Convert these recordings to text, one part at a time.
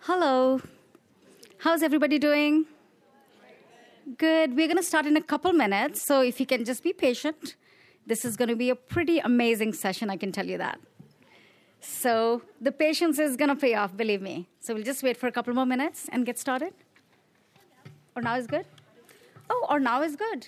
Hello. How's everybody doing? Good. We're going to start in a couple minutes, so if you can just be patient. This is going to be a pretty amazing session, I can tell you that. So the patience is going to pay off, believe me. So we'll just wait for a couple more minutes and get started. Or now is good? Oh, or now is good.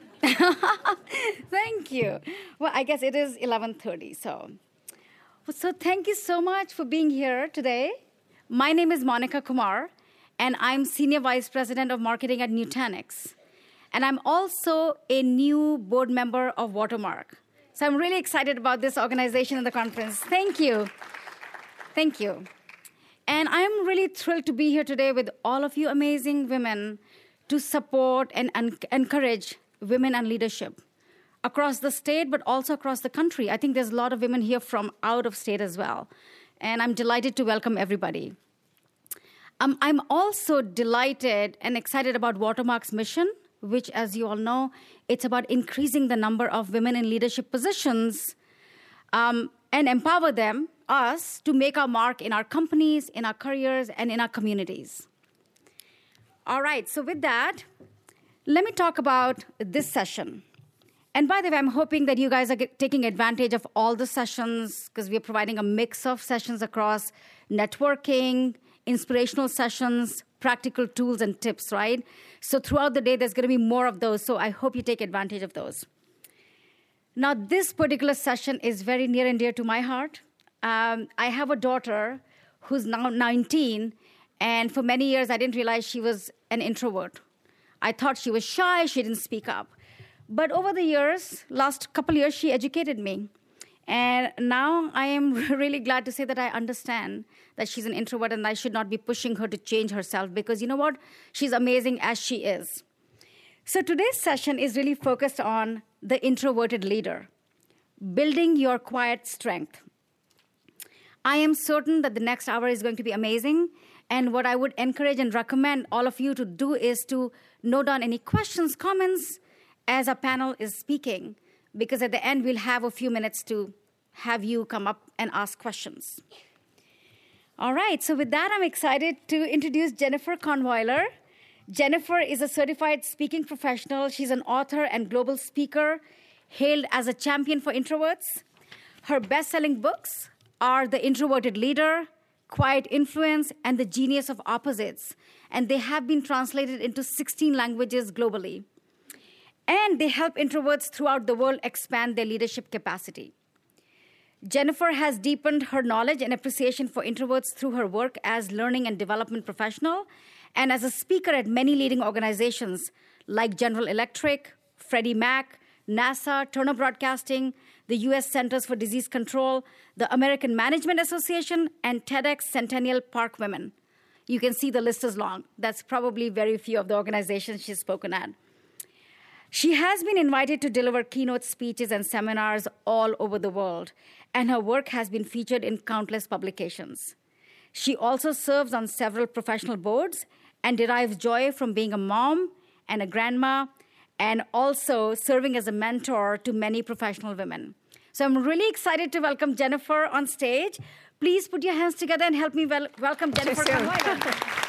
Thank you. Well, I guess it is 11:30, so thank you so much for being here today. My name is Monica Kumar, and I'm Senior Vice President of Marketing at Nutanix. And I'm also a new board member of Watermark. So I'm really excited about this organization and the conference. Thank you. Thank you. And I'm really thrilled to be here today with all of you amazing women to support and encourage women and leadership across the state, but also across the country. I think there's a lot of women here from out of state as well. And I'm delighted to welcome everybody. I'm also delighted and excited about Watermark's mission, which, as you all know, it's about increasing the number of women in leadership positions and empower them, us, to make our mark in our companies, in our careers, and in our communities. All right, so with that, let me talk about this session. And by the way, I'm hoping that you guys are taking advantage of all the sessions because we're providing a mix of sessions across networking, inspirational sessions, practical tools and tips, right? So throughout the day, there's going to be more of those, so I hope you take advantage of those. Now, this particular session is very near and dear to my heart. I have a daughter who's now 19, and for many years, I didn't realize she was an introvert. I thought she was shy, she didn't speak up. But over the years, last couple years, she educated me. And now I am really glad to say that I understand that she's an introvert and I should not be pushing her to change herself because you know what? She's amazing as she is. So today's session is really focused on the introverted leader, building your quiet strength. I am certain that the next hour is going to be amazing. And what I would encourage and recommend all of you to do is to note down any questions, comments, as our panel is speaking, because at the end, we'll have a few minutes to have you come up and ask questions. All right, so with that, I'm excited to introduce Jennifer Kahnweiler. Jennifer is a certified speaking professional. She's an author and global speaker, hailed as a champion for introverts. Her best-selling books are The Introverted Leader, Quiet Influence, and The Genius of Opposites, and they have been translated into 16 languages globally. And they help introverts throughout the world expand their leadership capacity. Jennifer has deepened her knowledge and appreciation for introverts through her work as learning and development professional and as a speaker at many leading organizations like General Electric, Freddie Mac, NASA, Turner Broadcasting, the U.S. Centers for Disease Control, the American Management Association, and TEDx Centennial Park Women. You can see the list is long. That's probably very few of the organizations she's spoken at. She has been invited to deliver keynote speeches and seminars all over the world, and her work has been featured in countless publications. She also serves on several professional boards and derives joy from being a mom and a grandma and also serving as a mentor to many professional women. So I'm really excited to welcome Jennifer on stage. Please put your hands together and help me welcome Jennifer Kahnweiler.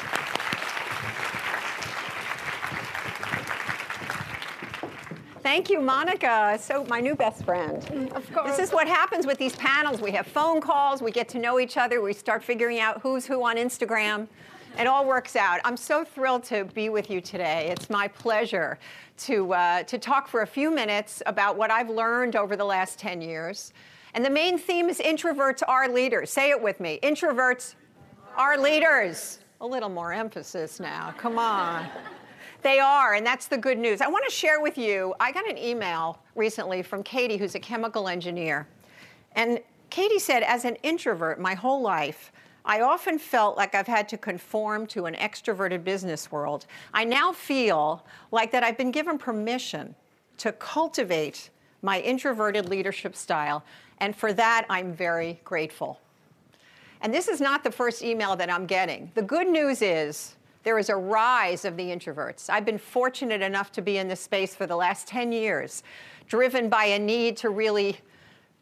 Thank you, Monica. So my new best friend. Of course. This is what happens with these panels. We have phone calls. We get to know each other. We start figuring out who's who on Instagram. It all works out. I'm so thrilled to be with you today. It's my pleasure to talk for a few minutes about what I've learned over the last 10 years. And the main theme is introverts are leaders. Say it with me. Introverts are leaders. A little more emphasis now. Come on. They are, and that's the good news. I want to share with you, I got an email recently from Katie, who's a chemical engineer. And Katie said, as an introvert my whole life, I often felt like I've had to conform to an extroverted business world. I now feel like that I've been given permission to cultivate my introverted leadership style, and for that, I'm very grateful. And this is not the first email that I'm getting. The good news is, there is a rise of the introverts. I've been fortunate enough to be in this space for the last 10 years, driven by a need to really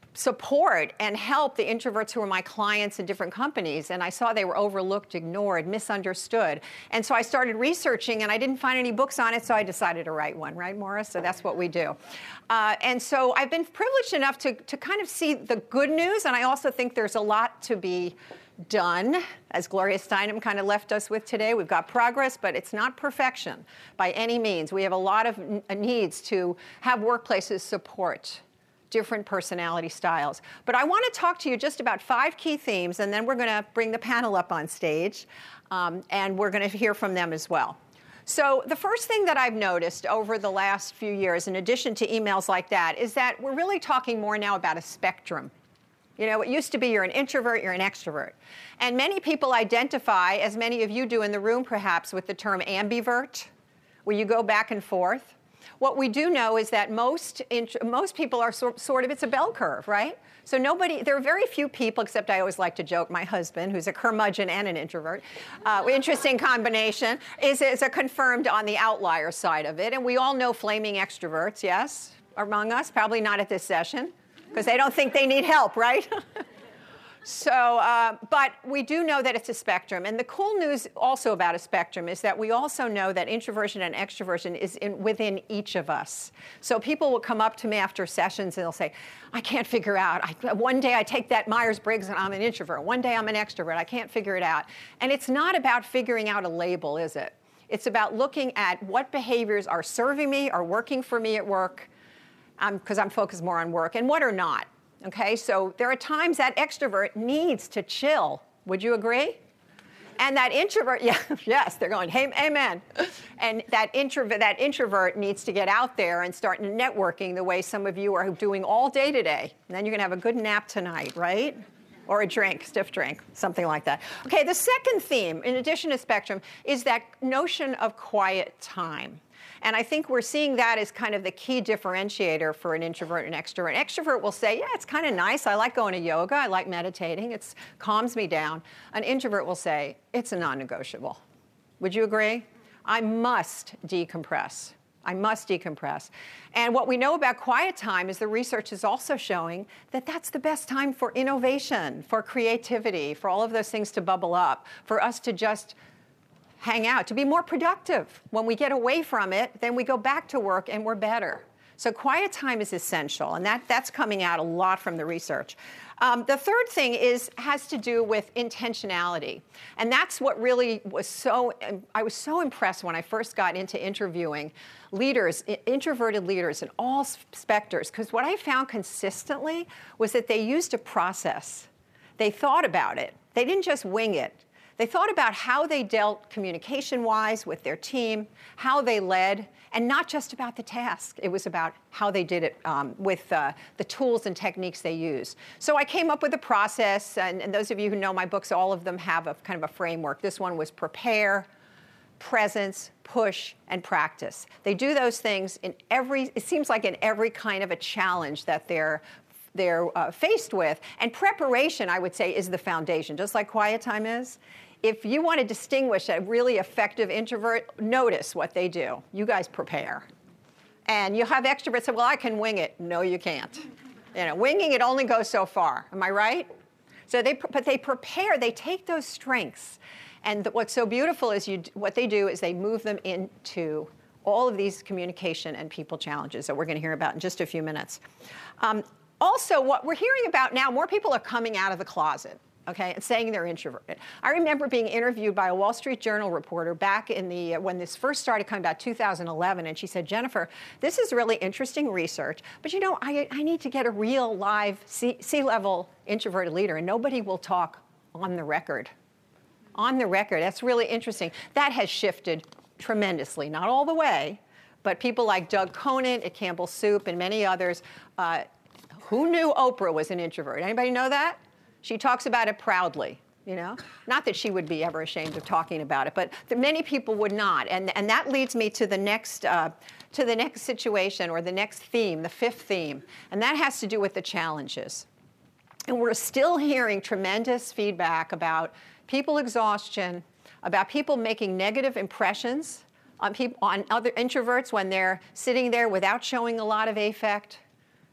support and help the introverts who were my clients in different companies, and I saw they were overlooked, ignored, misunderstood. And so I started researching, and I didn't find any books on it, so I decided to write one, right, Morris? So that's what we do. And so I've been privileged enough to kind of see the good news, and I also think there's a lot to be done, as Gloria Steinem kind of left us with today. We've got progress, but it's not perfection by any means. We have a lot of needs to have workplaces support different personality styles. But I want to talk to you just about 5 key themes, and then we're going to bring the panel up on stage, and we're going to hear from them as well. So the first thing that I've noticed over the last few years, in addition to emails like that, is that we're really talking more now about a spectrum. You know, it used to be you're an introvert, you're an extrovert. And many people identify, as many of you do in the room perhaps, with the term ambivert, where you go back and forth. What we do know is that most people are sort of, it's a bell curve, right? So there are very few people, except I always like to joke, my husband, who's a curmudgeon and an introvert, interesting combination, is a confirmed on the outlier side of it. And we all know flaming extroverts, yes, among us, probably not at this session, because they don't think they need help, right? So, but we do know that it's a spectrum. And the cool news also about a spectrum is that we also know that introversion and extroversion is within each of us. So people will come up to me after sessions and they'll say, I can't figure out. One day I take that Myers-Briggs and I'm an introvert. One day I'm an extrovert. I can't figure it out. And it's not about figuring out a label, is it? It's about looking at what behaviors are serving me, are working for me at work, because I'm focused more on work, and what are not. Okay, so there are times that extrovert needs to chill. Would you agree? And that introvert, yeah, yes, they're going, hey, amen. And that introvert needs to get out there and start networking the way some of you are doing all day today. And then you're going to have a good nap tonight, right? Or a drink, stiff drink, something like that. Okay, the second theme, in addition to spectrum, is that notion of quiet time. And I think we're seeing that as kind of the key differentiator for an introvert and extrovert. An extrovert will say, yeah, it's kind of nice. I like going to yoga. I like meditating. It calms me down. An introvert will say, it's a non-negotiable. Would you agree? I must decompress. I must decompress. And what we know about quiet time is the research is also showing that that's the best time for innovation, for creativity, for all of those things to bubble up, for us to just hang out, to be more productive. When we get away from it, then we go back to work and we're better. So quiet time is essential, and that's coming out a lot from the research. The third thing has to do with intentionality. And that's what really I was so impressed when I first got into interviewing leaders, introverted leaders in all specters, because what I found consistently was that they used a process. They thought about it. They didn't just wing it. They thought about how they dealt communication-wise with their team, how they led, and not just about the task. It was about how they did it with the tools and techniques they used. So I came up with a process, and those of you who know my books, all of them have a kind of a framework. This one was prepare, presence, push, and practice. They do those things it seems like in every kind of a challenge that they're faced with. And preparation, I would say, is the foundation, just like quiet time is. If you want to distinguish a really effective introvert, notice what they do. You guys prepare. And you have extroverts say, well, I can wing it. No, you can't. Winging it only goes so far. Am I right? So they prepare. They take those strengths. And what's so beautiful is what they do is they move them into all of these communication and people challenges that we're going to hear about in just a few minutes. Also, what we're hearing about now, more people are coming out of the closet, okay, and saying they're introverted. I remember being interviewed by a Wall Street Journal reporter back in when this first started coming, about 2011, and she said, Jennifer, this is really interesting research, but I need to get a real live C-level introverted leader, and nobody will talk on the record. On the record, that's really interesting. That has shifted tremendously, not all the way, but people like Doug Conant at Campbell Soup and many others, who knew Oprah was an introvert? Anybody know that? She talks about it proudly, Not that she would be ever ashamed of talking about it, but many people would not. And that leads me to the next situation or the next theme, the fifth theme. And that has to do with the challenges. And we're still hearing tremendous feedback about people exhaustion, about people making negative impressions on other introverts when they're sitting there without showing a lot of affect,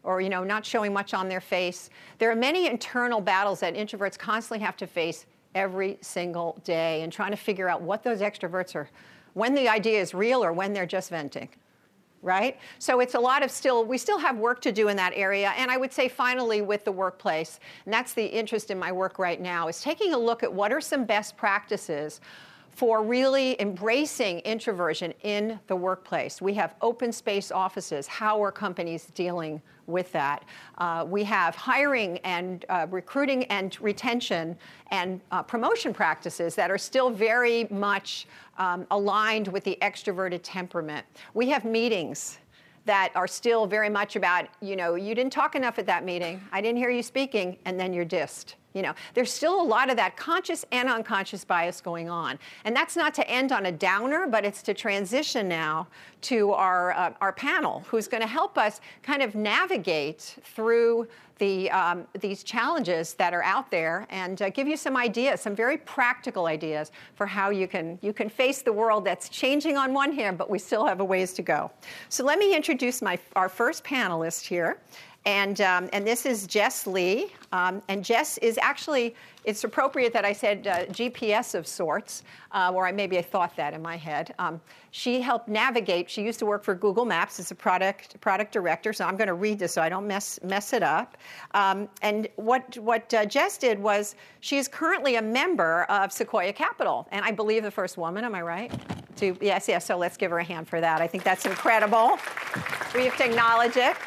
or not showing much on their face. There are many internal battles that introverts constantly have to face every single day, and trying to figure out what those extroverts are, when the idea is real or when they're just venting. Right? So it's a lot of we still have work to do in that area. And I would say finally with the workplace, and that's the interest in my work right now, is taking a look at what are some best practices for really embracing introversion in the workplace. We have open space offices. How are companies dealing with that? We have hiring and recruiting and retention and promotion practices that are still very much aligned with the extroverted temperament. We have meetings that are still very much about, you didn't talk enough at that meeting, I didn't hear you speaking, and then you're dissed. There's still a lot of that conscious and unconscious bias going on. And that's not to end on a downer, but it's to transition now to our panel, who's going to help us kind of navigate through these challenges that are out there and give you some ideas, some very practical ideas for how you can face the world that's changing on one hand, but we still have a ways to go. So let me introduce our first panelist here. And this is Jess Lee. And Jess is actually, it's appropriate that I said GPS of sorts, or maybe I thought that in my head. She helped navigate. She used to work for Google Maps as a product director, so I'm going to read this so I don't mess it up. And what Jess did was she is currently a member of Sequoia Capital, and I believe the first woman, am I right? Yes, so let's give her a hand for that. I think that's incredible. We have to acknowledge it.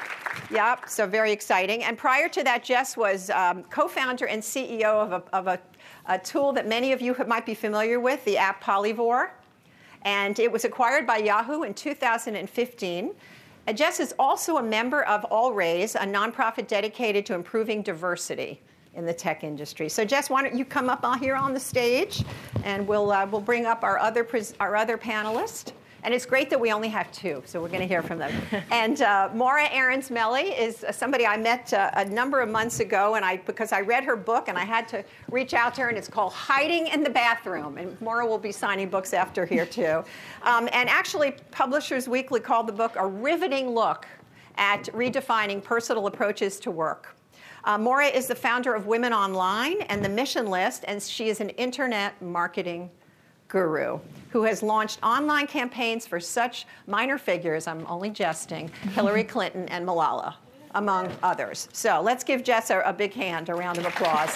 Yep, so very exciting. And prior to that, Jess was co-founder and CEO of a tool that many of you might be familiar with, the app Polyvore. And it was acquired by Yahoo in 2015. And Jess is also a member of All Raise, a nonprofit dedicated to improving diversity in the tech industry. So Jess, why don't you come up here on the stage, and we'll bring up our other panelist. And it's great that we only have two, so we're going to hear from them. And Maura Ahrens-Melly is somebody I met a number of months ago, and because I read her book, and I had to reach out to her, and it's called Hiding in the Bathroom. And Maura will be signing books after here, too. And actually, Publishers Weekly called the book a riveting look at redefining personal approaches to work. Maura is the founder of Women Online and The Mission List, and she is an internet marketing guru who has launched online campaigns for such minor figures, I'm only jesting, Hillary Clinton and Malala, among others. So let's give Jess a big hand, a round of applause.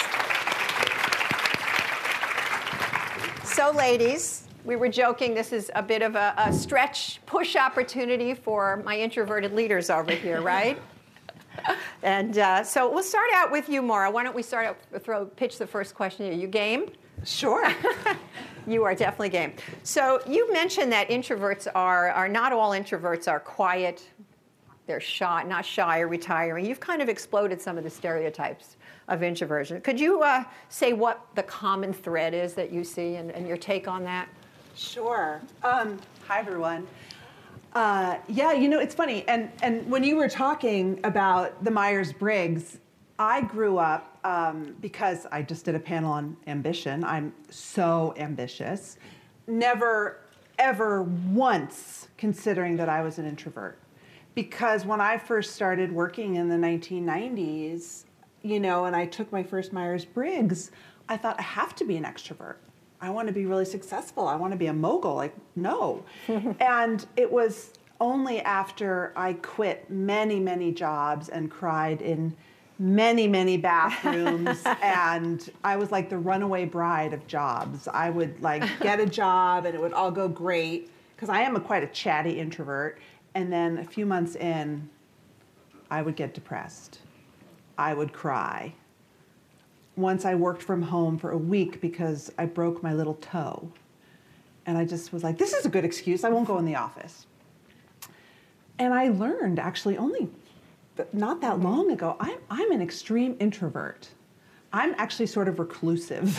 So ladies, we were joking, this is a bit of a stretch push opportunity for my introverted leaders over here, right? And so we'll start out with you, Maura. Why don't we pitch the first question to you. You game? Sure. You are definitely game. So you mentioned that introverts are not all introverts are quiet. They're shy, not shy or retiring. You've kind of exploded some of the stereotypes of introversion. Could you say what the common thread is that you see and your take on that? Sure. Hi, everyone. It's funny. And when you were talking about the Myers-Briggs, I grew up because I just did a panel on ambition. I'm so ambitious. Never, ever once considering that I was an introvert. Because when I first started working in the 1990s, and I took my first Myers-Briggs, I thought I have to be an extrovert. I want to be really successful. I want to be a mogul. Like, no. And it was only after I quit many, many jobs and cried in many, many bathrooms, and I was like the runaway bride of jobs. I would get a job and it would all go great, because I am quite a chatty introvert, and then a few months in, I would get depressed. I would cry. Once I worked from home for a week because I broke my little toe, and I just was like, this is a good excuse, I won't go in the office. And I learned actually only not that long ago, I'm an extreme introvert. I'm actually sort of reclusive.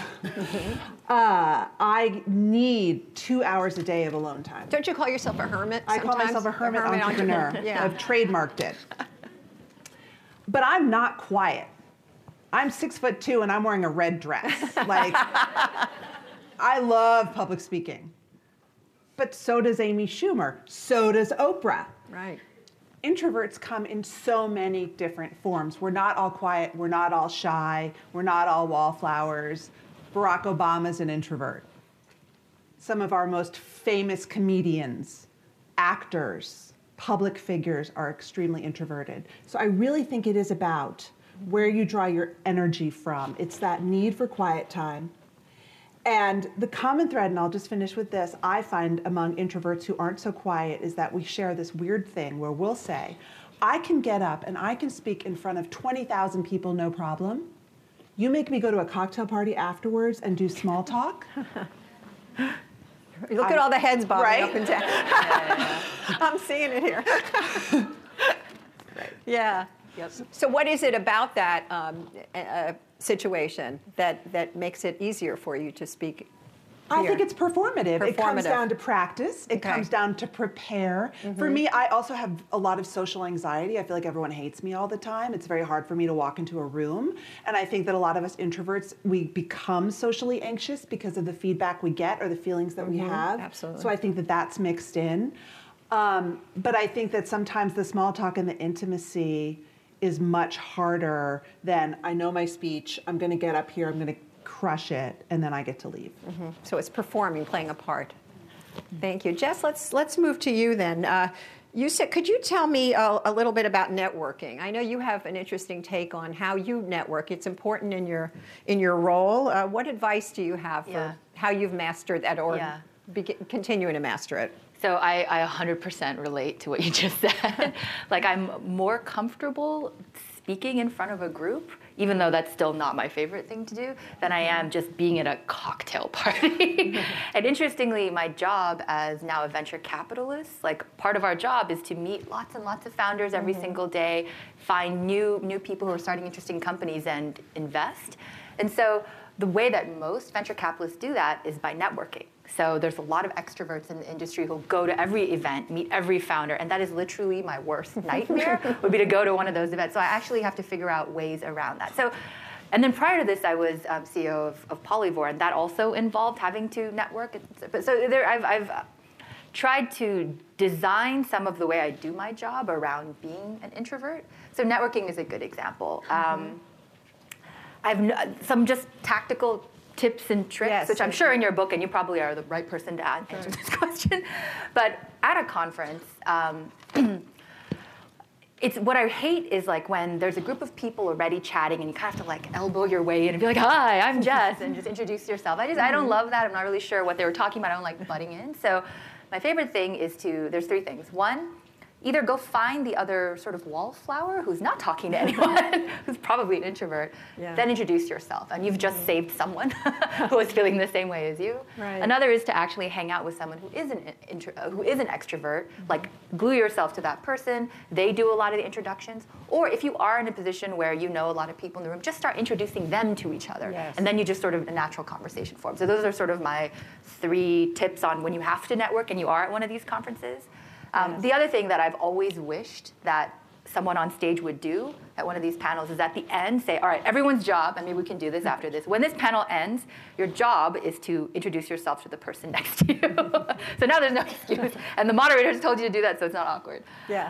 I need 2 hours a day of alone time. Don't you call yourself a hermit sometimes? I call myself a hermit entrepreneur. Yeah. I've trademarked it. But I'm not quiet. I'm 6'2" and I'm wearing a red dress. I love public speaking. But so does Amy Schumer. So does Oprah. Right. introverts come in so many different forms. We're not all quiet. We're not all shy. We're not all wallflowers. Barack Obama's an introvert. Some of our most famous comedians, actors, public figures are extremely introverted. So I really think it is about where you draw your energy from. It's that need for quiet time. And the common thread, and I'll just finish with this, I find among introverts who aren't so quiet is that we share this weird thing where we'll say, I can get up and I can speak in front of 20,000 people, no problem. You make me go to a cocktail party afterwards and do small talk. Look at all the heads bobbing right? up and down. I'm seeing it here. Yeah. Yep. So what is it about that situation that makes it easier for you to speak? I think it's performative. It comes down to practice. It comes down to prepare. For me, I also have a lot of social anxiety. I feel like everyone hates me all the time. It's very hard for me to walk into a room. And I think that a lot of us introverts, we become socially anxious because of the feedback we get or the feelings that we have. Absolutely. So I think that that's mixed in. But I think that sometimes the small talk and the intimacy is much harder than, I know my speech, I'm going to get up here, I'm going to crush it, and then I get to leave. So it's performing, playing a part. Thank you. Jess, let's move to you then. You said, could you tell me a little bit about networking? I know you have an interesting take on how you network. It's important in your role. What advice do you have for how you've mastered that or continuing to master it? So I 100% relate to what you just said. Like, I'm more comfortable speaking in front of a group, even though that's still not my favorite thing to do, than I am just being at a cocktail party. And interestingly, my job as now a venture capitalist, like, part of our job is to meet lots and lots of founders every single day, find new people who are starting interesting companies and invest. And so the way that most venture capitalists do that is by networking. So there's a lot of extroverts in the industry who go to every event, meet every founder, and that is literally my worst nightmare, would be to go to one of those events. So I actually have to figure out ways around that. So, and then prior to this, I was CEO of Polyvore, and that also involved having to network. So there, I've tried to design some of the way I do my job around being an introvert. So networking is a good example. I've some just tactical tips and tricks, which I'm sure in your book, and you probably are the right person to answer this question. But at a conference, it's what I hate is like when there's a group of people already chatting and you kind of have to like elbow your way in and be like, hi, I'm Jess, and just introduce yourself. I don't love that. I'm not really sure what they were talking about. I don't like butting in. So my favorite thing is there's three things. One, either go find the other sort of wallflower who's not talking to anyone, who's probably an introvert, then introduce yourself. And you've just saved someone who is feeling the same way as you. Right. Another is to actually hang out with someone who is an extrovert, like glue yourself to that person. They do a lot of the introductions. Or if you are in a position where you know a lot of people in the room, just start introducing them to each other. Yes. And then you just sort of, a natural conversation forms. So those are sort of my 3 tips on when you have to network and you are at one of these conferences. The other thing that I've always wished that someone on stage would do at one of these panels is at the end say, all right, everyone's job, and maybe we can do this after this. When this panel ends, your job is to introduce yourself to the person next to you. So now there's no excuse. And the moderator has told you to do that, so it's not awkward.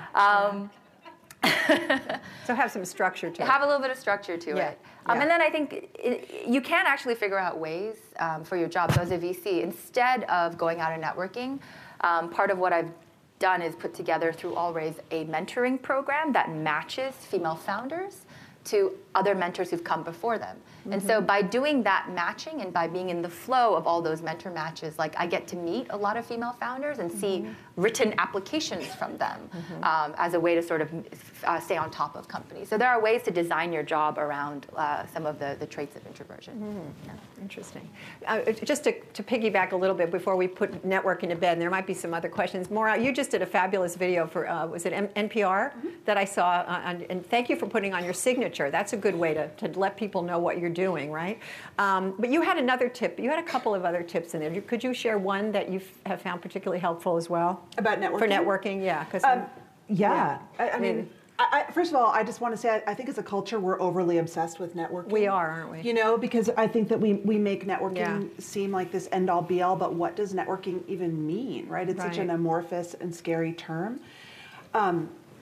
So have some structure to it. Have a little bit of structure to it. And then I think you can actually figure out ways for your job. So as a VC, instead of going out and networking, part of what I've done is put together through Allraise a mentoring program that matches female founders to other mentors who've come before them. And so by doing that matching and by being in the flow of all those mentor matches, like I get to meet a lot of female founders and see written applications from them as a way to sort of stay on top of companies. So there are ways to design your job around some of the traits of introversion. Interesting. Just to piggyback a little bit before we put networking to bed, and there might be some other questions. Maura, you just did a fabulous video for, was it NPR that I saw, and thank you for putting on your signature. That's a good way to let people know what you're doing, right? But you had another tip. You had a couple of other tips in there. Could you share one that you have found particularly helpful as well? About networking? For networking, yeah. I mean, first of all, I just want to say, I think as a culture, we're overly obsessed with networking. We are, aren't we? You know, because I think that we make networking seem like this end-all, be-all, but what does networking even mean, right? It's such an amorphous and scary term.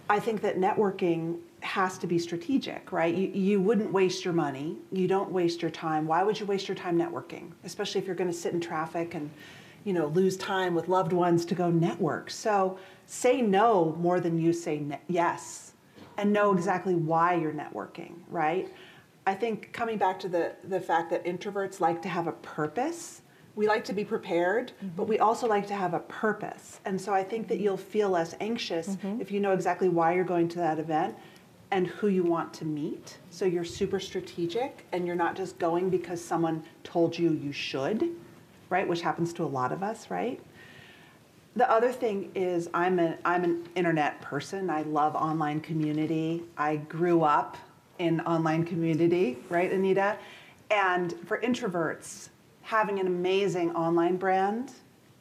I think that networking has to be strategic, right? You wouldn't waste your money. You don't waste your time. Why would you waste your time networking? Especially if you're going to sit in traffic and, lose time with loved ones to go network. So say no more than you say yes, and know exactly why you're networking, right? I think coming back to the fact that introverts like to have a purpose. We like to be prepared, but we also like to have a purpose. And so I think that you'll feel less anxious if you know exactly why you're going to that event and who you want to meet. So you're super strategic and you're not just going because someone told you should, right? Which happens to a lot of us, right? The other thing is I'm an internet person. I love online community. I grew up in online community, right, Anita? And for introverts, having an amazing online brand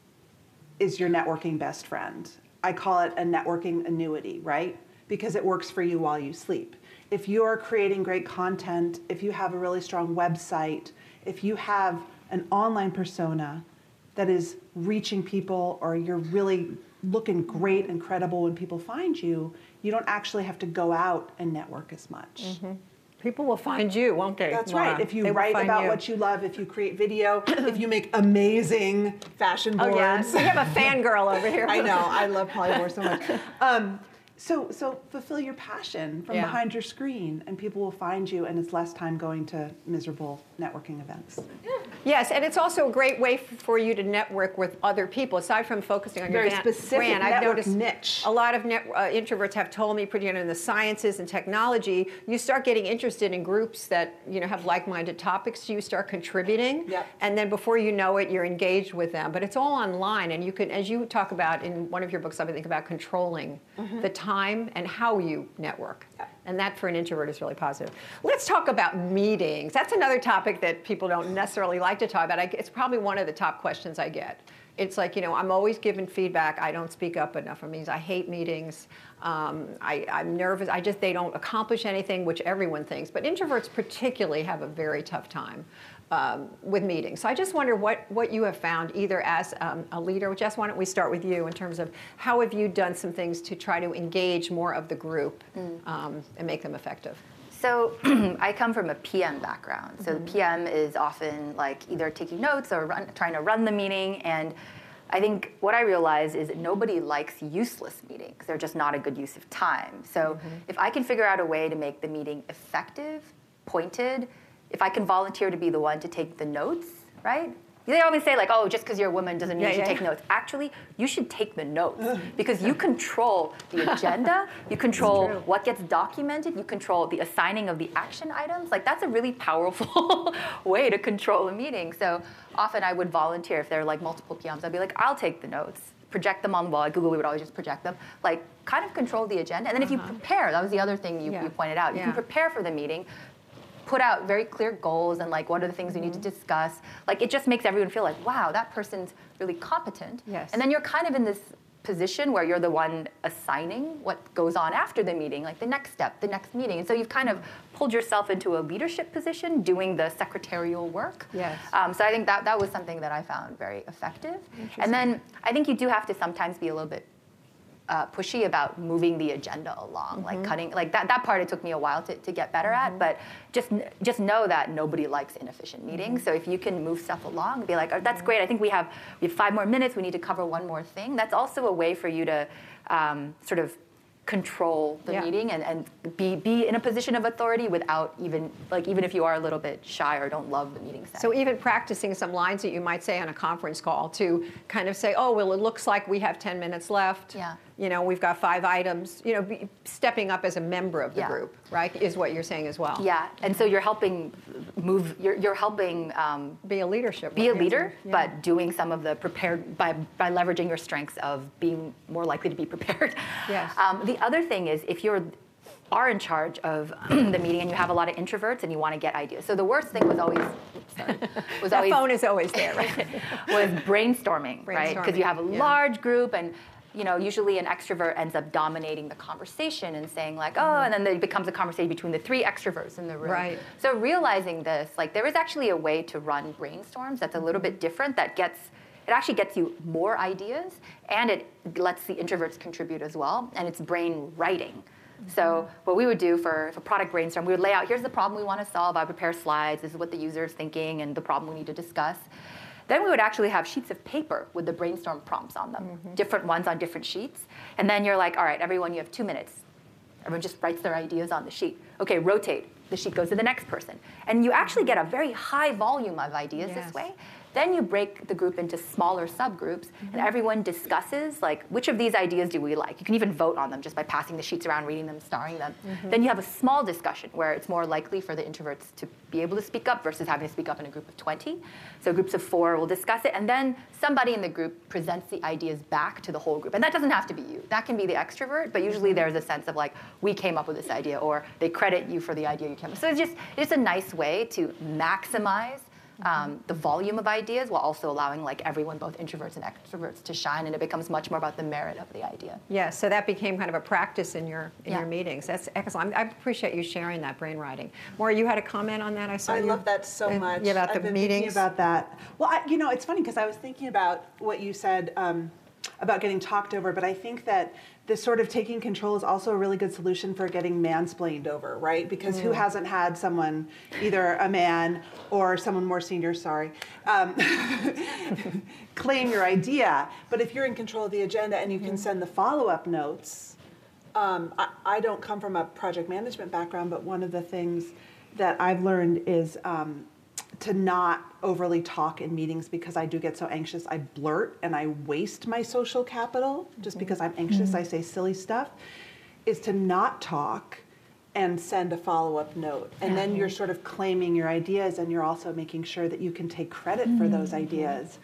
is your networking best friend. I call it a networking annuity, right? Because it works for you while you sleep. If you're creating great content, if you have a really strong website, if you have an online persona that is reaching people, or you're really looking great and credible when people find you, you don't actually have to go out and network as much. People will find you, won't they? That's Laura? right. If you They will write find about you. what you love, if you create video, if you make amazing fashion boards. Oh, yeah. We have a fangirl over here. I know. I love Polymorph so much. So fulfill your passion from behind your screen, and people will find you, and it's less time going to miserable networking events. Yes, and it's also a great way for you to network with other people, aside from focusing on Very your specific brand. I've network noticed niche. a lot of introverts have told me, particularly in the sciences and technology, you start getting interested in groups that have like-minded topics. You start contributing, and then before you know it, you're engaged with them. But it's all online, and you can, as you talk about in one of your books, I think about controlling the time and how you network. And that for an introvert is really positive. Let's talk about meetings. That's another topic that people don't necessarily like to talk about. It's probably one of the top questions I get. It's like, I'm always given feedback. I don't speak up enough for meetings. I hate meetings. I'm nervous. They don't accomplish anything, which everyone thinks. But introverts particularly have a very tough time with meetings. So I just wonder what you have found, either as a leader. Jess, why don't we start with you in terms of how have you done some things to try to engage more of the group and make them effective? So I come from a PM background. So the PM is often like either taking notes or trying to run the meeting. And I think what I realize is that nobody likes useless meetings. They're just not a good use of time. So if I can figure out a way to make the meeting effective, pointed, if I can volunteer to be the one to take the notes, right? They always say like, oh, just because you're a woman doesn't mean you should take notes. Actually, you should take the notes because you control the agenda, you control what gets documented, you control the assigning of the action items. Like that's a really powerful way to control a meeting. So often I would volunteer if there are like multiple PMs. I'd be like, I'll take the notes, project them on the wall. At Google, we would always just project them. Like kind of control the agenda. And then if you prepare, that was the other thing you pointed out. You can prepare for the meeting, put out very clear goals and like what are the things we need to discuss. Like it just makes everyone feel like, wow, that person's really competent. Yes. And then you're kind of in this position where you're the one assigning what goes on after the meeting, like the next step, the next meeting. And so you've kind of pulled yourself into a leadership position doing the secretarial work. Yes. So I think that was something that I found very effective. And then I think you do have to sometimes be a little bit pushy about moving the agenda along, like cutting, like that part it took me a while to get better at, but just know that nobody likes inefficient meetings. So if you can move stuff along, be like, oh, that's great, I think we have 5 more minutes, we need to cover one more thing. That's also a way for you to sort of control the meeting and be in a position of authority without even if you are a little bit shy or don't love the meeting setting. So even practicing some lines that you might say on a conference call to kind of say, oh, well, it looks like we have 10 minutes left. Yeah. We've got 5 items. Stepping up as a member of the group, right, is what you're saying as well. Yeah, and so you're helping move. You're helping be a leadership. Be a leader, but doing some of the prepared by leveraging your strengths of being more likely to be prepared. Yes. The other thing is if you are in charge of the meeting and you have a lot of introverts and you want to get ideas. So the worst thing was always the phone is always there, right? was brainstorming, right? Because you have a large group and. Usually an extrovert ends up dominating the conversation and saying like, oh, and then it becomes a conversation between the 3 extroverts in the room. Right. So realizing this, like there is actually a way to run brainstorms that's a little bit different that gets it actually gets you more ideas, and it lets the introverts contribute as well, and it's brain writing. So what we would do for product brainstorm, we would lay out, here's the problem we want to solve. I prepare slides. This is what the user is thinking and the problem we need to discuss. Then we would actually have sheets of paper with the brainstorm prompts on them, different ones on different sheets. And then you're like, all right, everyone, you have 2 minutes. Everyone just writes their ideas on the sheet. Okay, rotate. The sheet goes to the next person. And you actually get a very high volume of ideas this way. Then you break the group into smaller subgroups, and everyone discusses, like, which of these ideas do we like? You can even vote on them just by passing the sheets around, reading them, starring them. Then you have a small discussion where it's more likely for the introverts to be able to speak up versus having to speak up in a group of 20. So groups of 4 will discuss it, and then somebody in the group presents the ideas back to the whole group. And that doesn't have to be you. That can be the extrovert, but usually there's a sense of, like, we came up with this idea, or they credit you for the idea you came up with. So it's just a nice way to maximize the volume of ideas while also allowing like everyone, both introverts and extroverts, to shine, and it becomes much more about the merit of the idea. Yeah, so that became kind of a practice in your meetings. That's excellent. I appreciate you sharing that brain writing. Maura, you had a comment on that? I love that so much. Yeah, about I've the been meetings. Thinking about that. Well, it's funny because I was thinking about what you said about getting talked over, but I think that this sort of taking control is also a really good solution for getting mansplained over, right? Because who hasn't had someone, either a man or someone more senior, claim your idea? But if you're in control of the agenda and you can send the follow-up notes, I don't come from a project management background, but one of the things that I've learned is to not overly talk in meetings because I do get so anxious. I blurt and I waste my social capital just because I'm anxious. I say silly stuff. Is to not talk and send a follow-up note. And then you're sort of claiming your ideas, and you're also making sure that you can take credit for those ideas.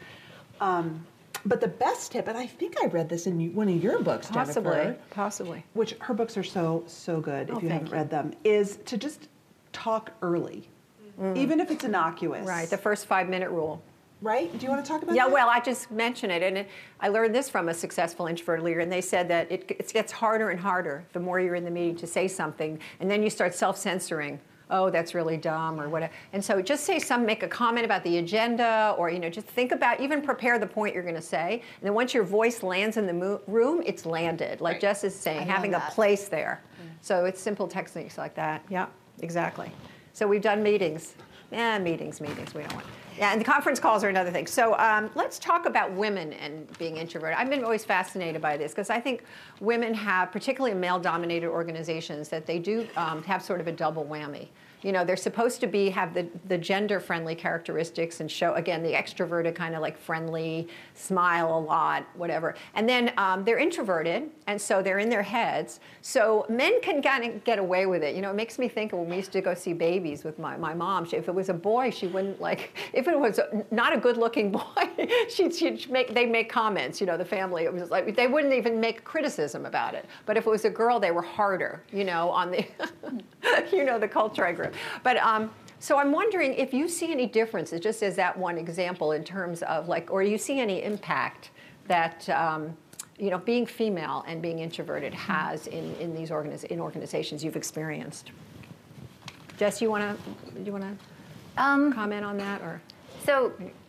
But the best tip, and I think I read this in one of your books, Jennifer. Possibly. Which her books are so good if you haven't read them, is to just talk early. Even if it's innocuous. Right, the first 5-minute rule. Right? Do you want to talk about that? Yeah, well, I just mentioned it, and I learned this from a successful introvert leader, and they said that it gets harder and harder the more you're in the meeting to say something, and then you start self-censoring. Oh, that's really dumb, or whatever. And so just say make a comment about the agenda, or just think about, even prepare the point you're going to say. And then once your voice lands in the room, it's landed. Like Jess is saying, having a place there. So it's simple techniques like that. Yeah, exactly. So we've done meetings. Meetings, we don't want. Yeah, and the conference calls are another thing. So let's talk about women and being introverted. I've been always fascinated by this because I think women have, particularly in male-dominated organizations, that they do have sort of a double whammy. They're supposed to have the gender-friendly characteristics and show, again, the extroverted kind of like friendly, smile a lot, whatever. And then they're introverted, and so they're in their heads. So men can kind of get away with it. It makes me think of when we used to go see babies with my mom. If it was a boy, she wouldn't if it was not a good-looking boy, they'd make comments, the family. It was like, they wouldn't even make criticism about it. But if it was a girl, they were harder, on the, the culture I grew up. But so I'm wondering if you see any differences, just as that one example, in terms of or you see any impact that being female and being introverted has in these organizations you've experienced. Jess, do you want to comment on that, or? So,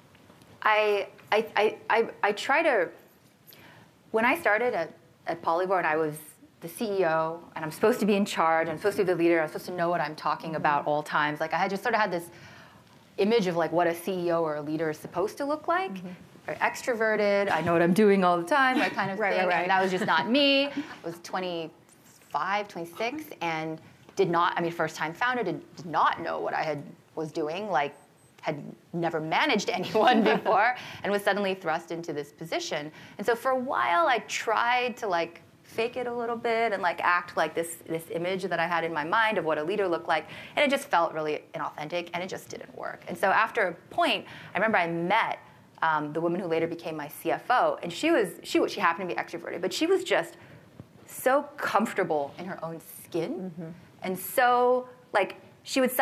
I try to. When I started at Polyvore, and I was the CEO, and I'm supposed to be in charge, I'm supposed to be the leader, I'm supposed to know what I'm talking about all times. I had just sort of had this image of what a CEO or a leader is supposed to look like. Very extroverted, I know what I'm doing all the time, that kind of thing. Right. And that was just not me. I was 25, 26, and first-time founder, did not know what I was doing, had never managed anyone before, and was suddenly thrust into this position. And so for a while, I tried to fake it a little bit and act like this image that I had in my mind of what a leader looked like, and it just felt really inauthentic, and it just didn't work. And so after a point, I remember I met the woman who later became my CFO, and she happened to be extroverted, but she was just so comfortable in her own skin, and so she would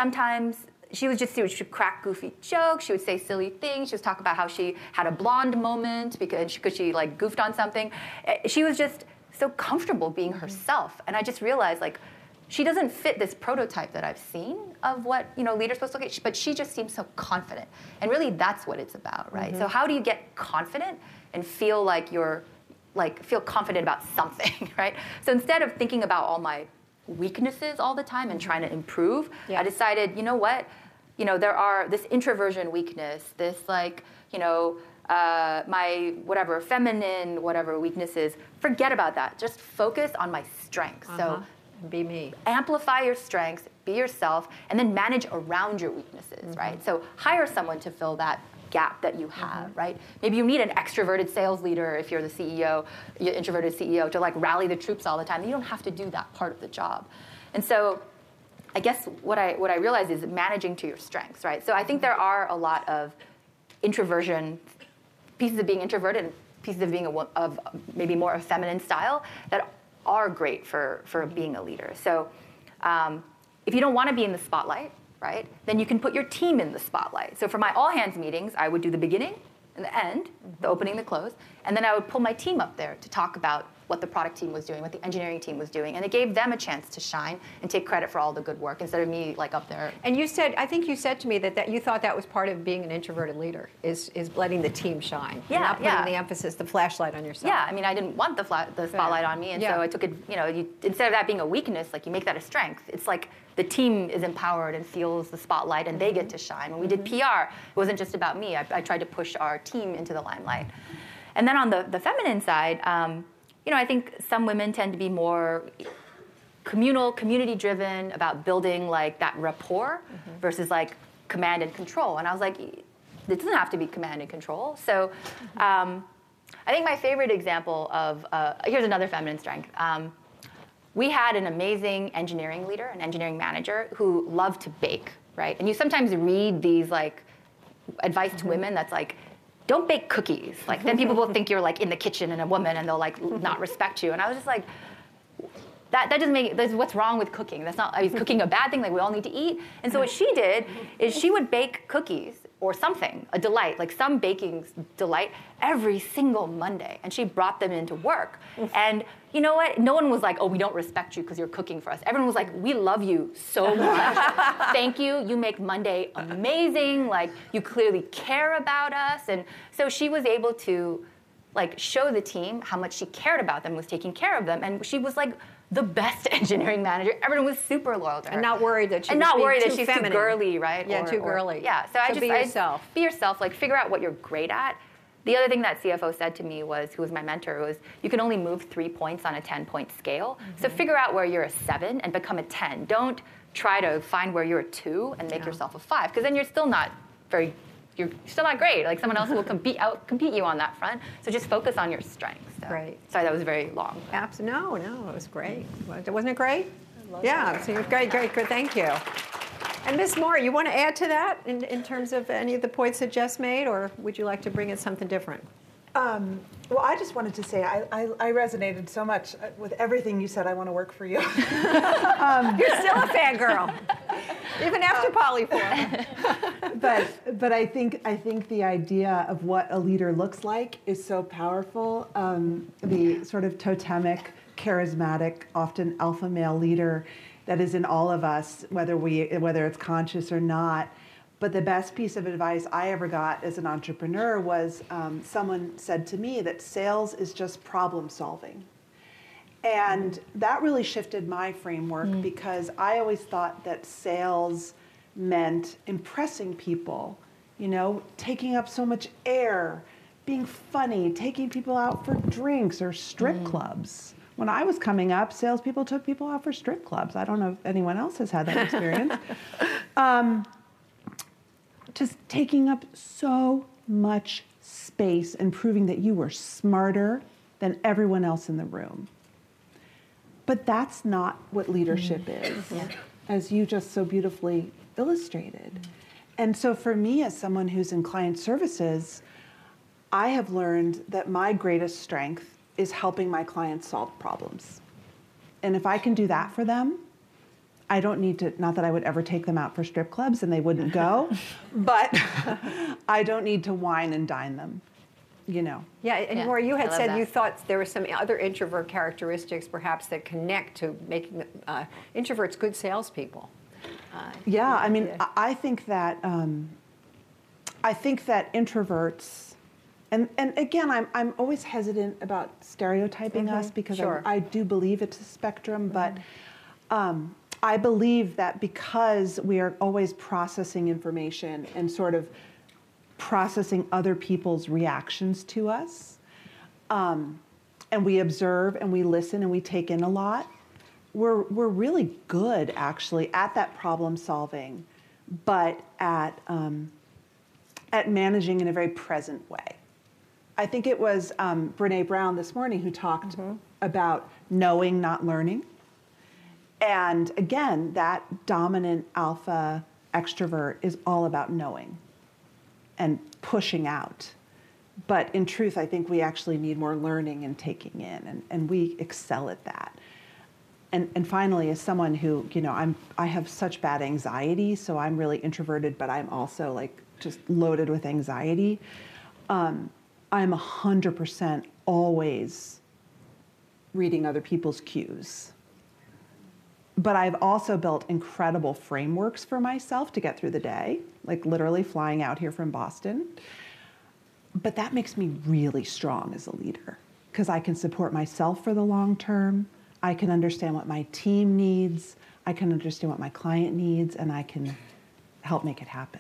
she'd crack goofy jokes, she would say silly things, she would talk about how she had a blonde moment because she goofed on something. She was just so comfortable being herself, and I just realized she doesn't fit this prototype that I've seen of what leaders supposed to look at, but she just seems so confident. And really that's what it's about, right? So how do you get confident and feel like feel confident about something, right? So instead of thinking about all my weaknesses all the time and trying to improve, I decided, you know what? There are this introversion weakness, this my whatever feminine whatever weaknesses. Forget about that. Just focus on my strengths. So be me. Amplify your strengths, be yourself, and then manage around your weaknesses, right? So hire someone to fill that gap that you have, right? Maybe you need an extroverted sales leader if you're the CEO, you're introverted CEO, to rally the troops all the time. You don't have to do that part of the job. And so I guess what I realized is managing to your strengths, right? So I think there are a lot of introversion, pieces of being introverted and pieces of being of maybe more a feminine style that are great for being a leader. So if you don't want to be in the spotlight, right, then you can put your team in the spotlight. So for my all-hands meetings, I would do the beginning and the end, the opening, the close, and then I would pull my team up there to talk about what the product team was doing, what the engineering team was doing, and it gave them a chance to shine and take credit for all the good work instead of me up there. And I think you said to me that you thought that was part of being an introverted leader, is letting the team shine, not putting the emphasis, the flashlight on yourself. Yeah, I mean, I didn't want the spotlight on me, and so I took it. Instead of that being a weakness, you make that a strength. It's like the team is empowered and feels the spotlight, and they get to shine. When we did PR, it wasn't just about me. I tried to push our team into the limelight. And then on the feminine side, I think some women tend to be more communal, community-driven about building that rapport versus command and control. And I was like, it doesn't have to be command and control. So I think my favorite example of, here's another feminine strength. We had an amazing engineering leader, an engineering manager, who loved to bake, right? And you sometimes read these advice to women that's don't bake cookies. Then people will think you're in the kitchen and a woman, and they'll not respect you. And I was just that doesn't make. What's wrong with cooking? That's not. Is cooking a bad thing? We all need to eat. And so what she did is she would bake cookies or something, a delight, some baking delight, every single Monday, and she brought them into work. And you know what? No one was oh, we don't respect you because you're cooking for us. Everyone was we love you so much. Thank you. You make Monday amazing. You clearly care about us. And so she was able to show the team how much she cared about them, was taking care of them, and she was the best engineering manager. Everyone was super loyal to her. And not worried that she's too girly, right? Yeah, too girly. Yeah, so be yourself. Be yourself, figure out what you're great at. The other thing that CFO said to me who was my mentor, was you can only move 3 points on a 10-point scale. So figure out where you're a 7 and become a 10. Don't try to find where you're a 2 and make yourself a 5, because then you're still not great. Someone else will compete you on that front. So just focus on your strengths. So. Great. Sorry, that was very long. No, it was great. Wasn't it great? So you're great, good, thank you. And Ms. Moore, you want to add to that in terms of any of the points that Jess made, or would you like to bring in something different? Well, I just wanted to say I resonated so much with everything you said. I want to work for you. You're still a fangirl, even after Polyform. But I think the idea of what a leader looks like is so powerful. The sort of totemic, charismatic, often alpha male leader that is in all of us, whether it's conscious or not. But the best piece of advice I ever got as an entrepreneur was someone said to me that sales is just problem solving. And that really shifted my framework, because I always thought that sales meant impressing people, taking up so much air, being funny, taking people out for drinks or strip clubs. When I was coming up, salespeople took people out for strip clubs. I don't know if anyone else has had that experience. Just taking up so much space and proving that you were smarter than everyone else in the room. But that's not what leadership is, as you just so beautifully illustrated. And so for me, as someone who's in client services, I have learned that my greatest strength is helping my clients solve problems. And if I can do that for them, I don't need to, not that I would ever take them out for strip clubs and they wouldn't go, but I don't need to wine and dine them. you know. Yeah, and Yeah, Maura, you I had love said that. you thought there were some other introvert characteristics perhaps that connect to making introverts good salespeople. Yeah, I mean, Yeah. I think that introverts, and again, I'm always hesitant about stereotyping us because Sure. I do believe it's a spectrum, but I believe that because we are always processing information and sort of processing other people's reactions to us, and we observe and we listen and we take in a lot, we're really good actually at that problem solving, but at managing in a very present way. I think it was Brene Brown this morning who talked about knowing, not learning. And again, that dominant alpha extrovert is all about knowing and pushing out. But in truth, I think we actually need more learning and taking in, and we excel at that. And finally, as someone who, you know, I have such bad anxiety, so I'm really introverted, but I'm also like just loaded with anxiety. I'm 100% always reading other people's cues. But I've also built incredible frameworks for myself to get through the day, like literally flying out here from Boston. But that makes me really strong as a leader because I can support myself for the long term. I can understand what my team needs. I can understand what my client needs, and I can help make it happen.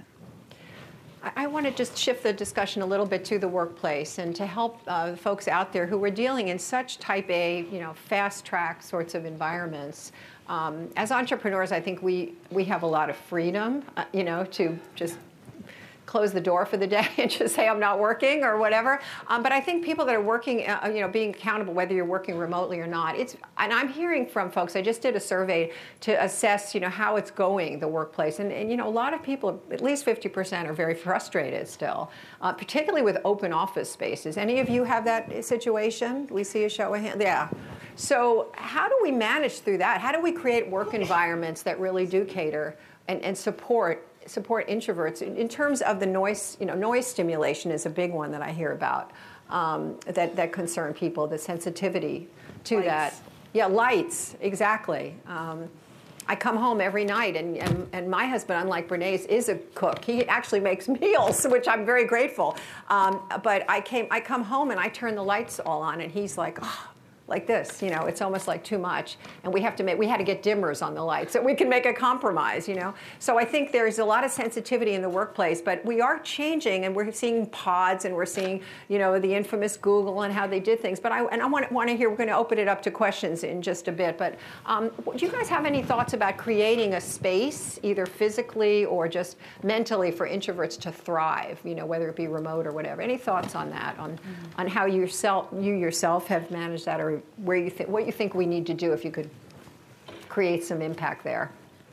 I want to just shift the discussion a little bit to the workplace and to help folks out there who are dealing in such type A, you know, fast track sorts of environments. As entrepreneurs, I think we have a lot of freedom, you know, to just close the door for the day and just say I'm not working or whatever. But I think people that are working, you know, being accountable, whether you're working remotely or not, and I'm hearing from folks. I just did a survey to assess, you know, how it's going, the workplace, and you know, a lot of people, at least 50%, are very frustrated still, particularly with open office spaces. Any of you have that situation? We see a show of hands. Yeah. So how do we manage through that? How do we create work environments that really do cater and support introverts in terms of the noise? You know, noise stimulation is a big one that I hear about that concern people. The sensitivity to Lights. that. Yeah, lights, exactly. I come home every night, and my husband, unlike Brene's, is a cook. He actually makes meals, which I'm very grateful. But I come home and I turn the lights all on, and he's like, oh, like this, you know, it's almost like too much. And we had to get dimmers on the lights so we can make a compromise, you know. So I think there's a lot of sensitivity in the workplace, but we are changing, and we're seeing pods, and we're seeing, you know, the infamous Google and how they did things. But I want to hear, we're going to open it up to questions in just a bit, but do you guys have any thoughts about creating a space, either physically or just mentally, for introverts to thrive, you know, whether it be remote or whatever? Any thoughts on that, on how you yourself have managed that, or what you think we need to do if you could create some impact there?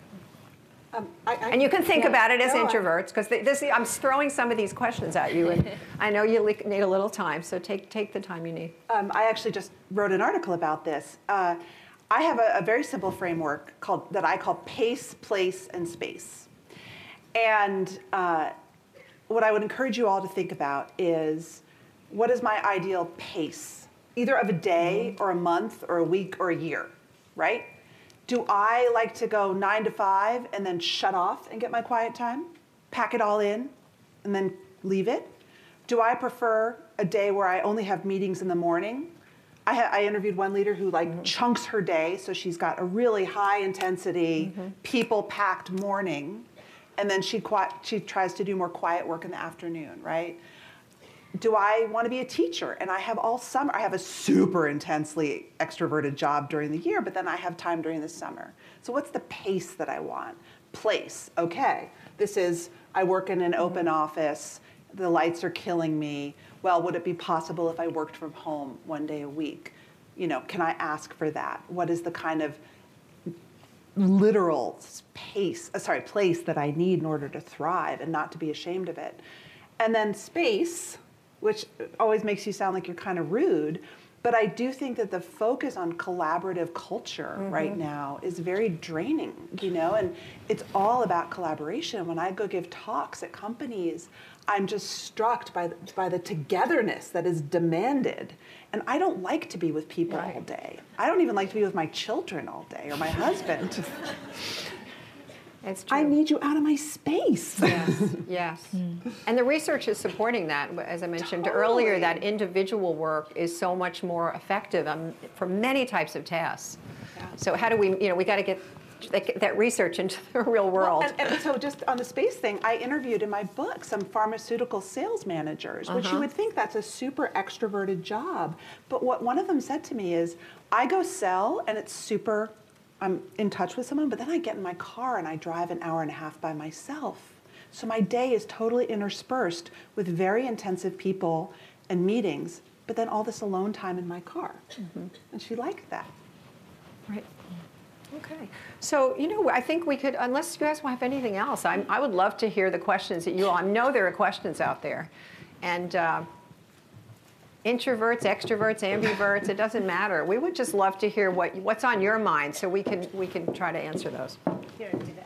And you can think about it as introverts, because I'm throwing some of these questions at you, and I know you need a little time, so take the time you need. I actually just wrote an article about this. I have a very simple framework that I call pace, place, and space. And what I would encourage you all to think about is, what is my ideal pace? Either of a day or a month or a week or a year, right? Do I like to go 9 to 5 and then shut off and get my quiet time, pack it all in, and then leave it? Do I prefer a day where I only have meetings in the morning? I interviewed one leader who chunks her day, so she's got a really high intensity, people-packed morning, and then she tries to do more quiet work in the afternoon, right? Do I want to be a teacher? And I have all summer. I have a super intensely extroverted job during the year, but then I have time during the summer. So what's the pace that I want? Place. Okay. I work in an open office. The lights are killing me. Well, would it be possible if I worked from home one day a week? You know, can I ask for that? What is the kind of literal place that I need in order to thrive and not to be ashamed of it? And then space, which always makes you sound like you're kind of rude, But I do think that the focus on collaborative culture right now is very draining, and it's all about collaboration. When I go give talks at companies, I'm just struck by the togetherness that is demanded. And I don't like to be with people all day. I don't even like to be with my children all day or my husband. It's true. I need you out of my space. Yes. And the research is supporting that. As I mentioned earlier, that individual work is so much more effective for many types of tasks. Yeah. So how do we, we got to get that research into the real world. Well, and so just on the space thing, I interviewed in my book some pharmaceutical sales managers, which you would think that's a super extroverted job. But what one of them said to me is, I go sell and it's super, I'm in touch with someone, but then I get in my car and I drive an hour and a half by myself. So my day is totally interspersed with very intensive people and meetings, but then all this alone time in my car. And she liked that. Right. Okay. So, I think we could, unless you guys have anything else, I would love to hear the questions that you all, I know there are questions out there. And introverts, extroverts, ambiverts, it doesn't matter. We would just love to hear what's on your mind so we can try to answer those. Here, do that.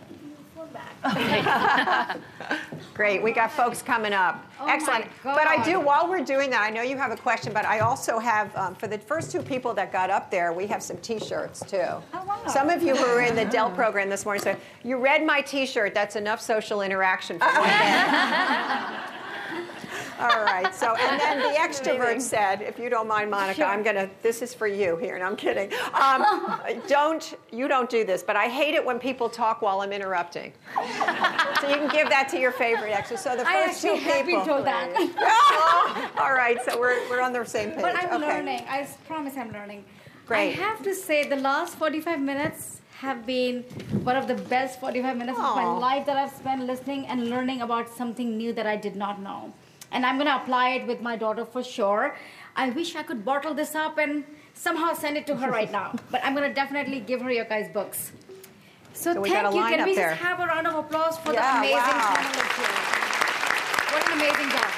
Back. Great, we got folks coming up. Oh Excellent. my God. But I do, while we're doing that, I know you have a question, but I also have, for the first two people that got up there, we have some T-shirts too. Oh, wow. Some of you who were in the Dell program this morning said, you read my T-shirt, that's enough social interaction for one day. All right, so, and then the extrovert said, if you don't mind, Monica, this is for you here, and I'm kidding. You don't do this, but I hate it when people talk while I'm interrupting. So you can give that to your favorite extrovert. So the first two people. I actually have been told that. All right, so we're on the same page. But I'm learning. I promise I'm learning. Great. I have to say the last 45 minutes have been one of the best 45 minutes of my life that I've spent listening and learning about something new that I did not know. And I'm going to apply it with my daughter for sure. I wish I could bottle this up and somehow send it to her right now. But I'm going to definitely give her your guys' books. So we got thank a you. line Can up we there. just have a round of applause for the amazing panelists here? What an amazing job.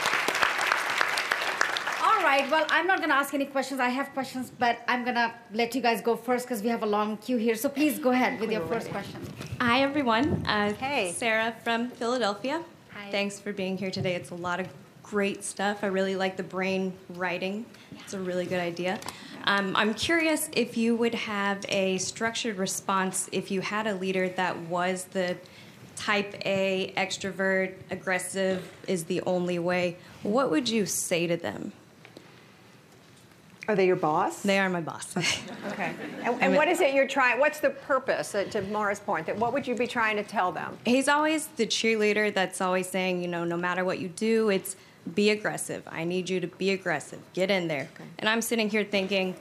All right. Well, I'm not going to ask any questions. I have questions, but I'm going to let you guys go first because we have a long queue here. So please go ahead with your first question. Hi, everyone. Hey. Sarah from Philadelphia. Hi. Thanks for being here today. It's a lot of great stuff. I really like the brain writing. It's a really good idea. I'm curious if you would have a structured response if you had a leader that was the type A, extrovert, aggressive is the only way. What would you say to them? Are they your boss? They are my boss. Okay. And what is it you're trying, what's the purpose, to Mara's point, that what would you be trying to tell them? He's always the cheerleader that's always saying, no matter what you do, it's be aggressive. I need you to be aggressive. Get in there. Okay. And I'm sitting here thinking,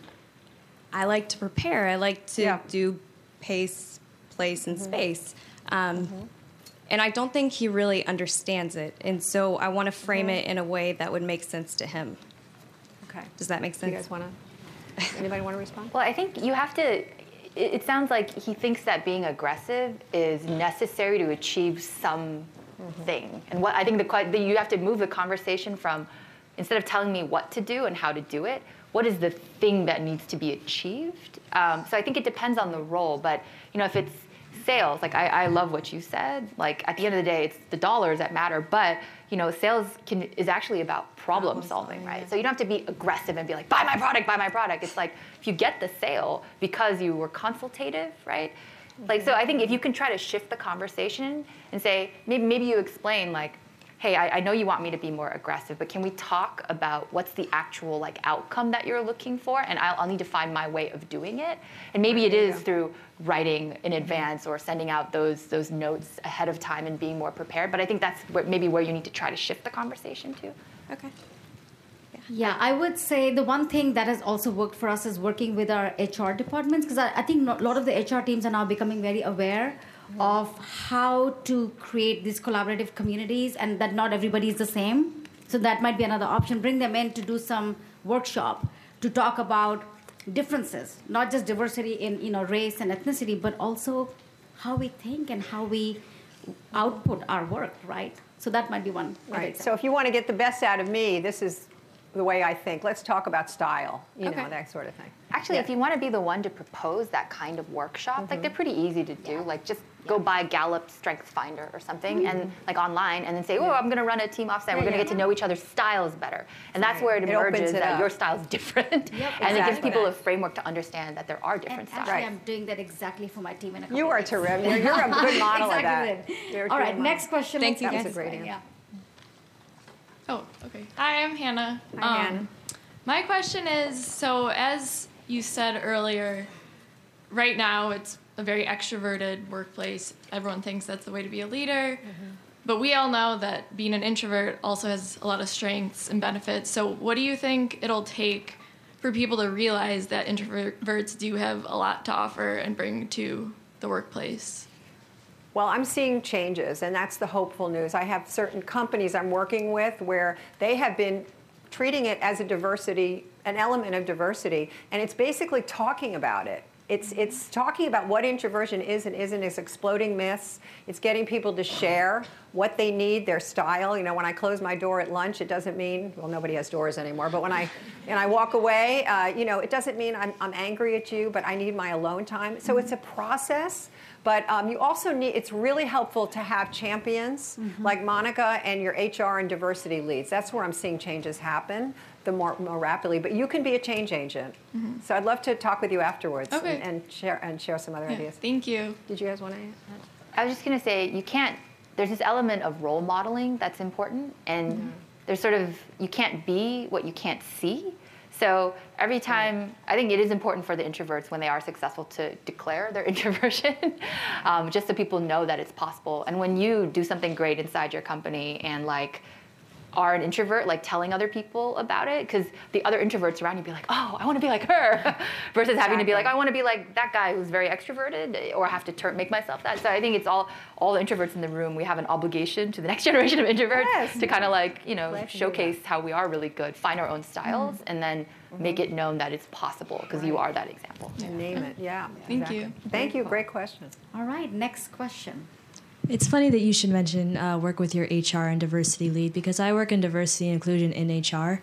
I like to prepare. I like to do pace, place, and space. And I don't think he really understands it. And so I want to frame it in a way that would make sense to him. Okay. Does that make sense? You guys want to, anybody want to respond? Well, I think you have to, it sounds like he thinks that being aggressive is necessary to achieve some thing. And what I think you have to move the conversation from, instead of telling me what to do and how to do it, what is the thing that needs to be achieved? So I think it depends on the role. But, if it's sales, like I love what you said. Like at the end of the day, it's the dollars that matter. But, sales is actually about problem solving, right? So you don't have to be aggressive and be like, buy my product, buy my product. It's like, if you get the sale because you were consultative, right? Like, so I think if you can try to shift the conversation and say, maybe you explain like, hey, I know you want me to be more aggressive, but can we talk about what's the actual outcome that you're looking for? And I'll need to find my way of doing it. And maybe it is through writing in advance or sending out those notes ahead of time and being more prepared. But I think that's maybe where you need to try to shift the conversation to. Okay. Yeah, I would say the one thing that has also worked for us is working with our HR departments, because I think a lot of the HR teams are now becoming very aware of how to create these collaborative communities and that not everybody is the same. So that might be another option. Bring them in to do some workshop to talk about differences, not just diversity in race and ethnicity, but also how we think and how we output our work, right? So that might be one. Right. So if you want to get the best out of me, this is the way I think. Let's talk about style, you Okay. know, that sort of thing. Actually, if you want to be the one to propose that kind of workshop, like they're pretty easy to do. Like just go buy Gallup Strengths Finder or something, and like online, and then say, "Oh, I'm going to run a team offsite. We're going to get to know each other's styles better," and that's where it It opens emerges it that up. your style is different, and it gives exactly. people a framework to understand that there are different And styles. actually, I'm doing that exactly for my team in a couple You are weeks. terrific. You're a good model of that. Exactly. You're a All good right, model. next question. Thank you, Let's guys. go. That's a great Yeah. Oh, okay. Hi, I'm Hannah. Hi, Hannah. My question is, so as you said earlier, right now it's a very extroverted workplace. Everyone thinks that's the way to be a leader. But we all know that being an introvert also has a lot of strengths and benefits. So what do you think it'll take for people to realize that introverts do have a lot to offer and bring to the workplace? Well, I'm seeing changes, and that's the hopeful news. I have certain companies I'm working with where they have been treating it as a diversity, an element of diversity, and it's basically talking about it. It's talking about what introversion is and isn't. It's exploding myths. It's getting people to share what they need, their style. You know, when I close my door at lunch, it doesn't mean, well, nobody has doors anymore, but when I walk away, you know, it doesn't mean I'm angry at you, but I need my alone time. So it's a process. But you also need, it's really helpful to have champions like Monica and your HR and diversity leads. That's where I'm seeing changes happen the more rapidly. But you can be a change agent. So I'd love to talk with you afterwards Okay. and share some other Yeah, ideas. thank you. Did you guys want to add? I was just going to say, there's this element of role modeling that's important, and there's sort of, you can't be what you can't see. So every time, I think it is important for the introverts when they are successful to declare their introversion, just so people know that it's possible. And when you do something great inside your company and like are an introvert, like telling other people about it, because the other introverts around you be like, oh, I want to be like her, versus having to be like, I want to be like that guy who's very extroverted, or have to make myself that. So I think it's all the introverts in the room, we have an obligation to the next generation of introverts to kind of like, you know, showcase how we are really good, find our own styles, and then make it known that it's possible, because you are that example. And name it, yeah. Thank exactly. you. Thank you, great question. All right, next question. It's funny that you should mention work with your HR and diversity lead, because I work in diversity and inclusion in HR.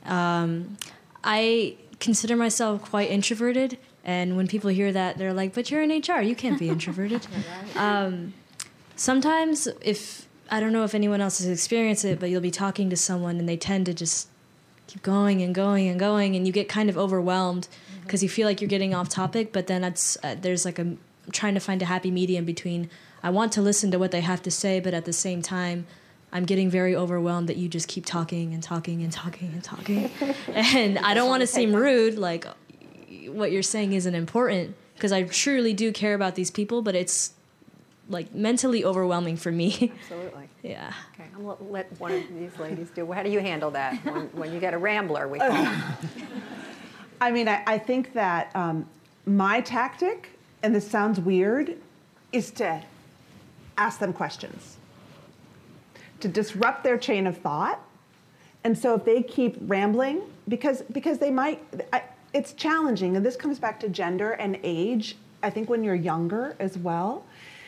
I consider myself quite introverted, and when people hear that, they're like, but you're in HR, you can't be introverted. Sometimes, I don't know if anyone else has experienced it, but you'll be talking to someone and they tend to just keep going and going and going, and you get kind of overwhelmed because you feel like you're getting off topic, but then there's like trying to find a happy medium between I want to listen to what they have to say, but at the same time, I'm getting very overwhelmed that you just keep talking and talking and talking and talking. And I don't want to seem rude, like what you're saying isn't important, because I truly do care about these people, but it's like mentally overwhelming for me. Absolutely. Yeah. Okay, I'm going to let one of these ladies do. How do you handle that when you get a rambler, we call it? I mean, I think that my tactic, and this sounds weird, is to ask them questions, to disrupt their chain of thought. And so if they keep rambling, because they might, it's challenging, and this comes back to gender and age, I think when you're younger as well,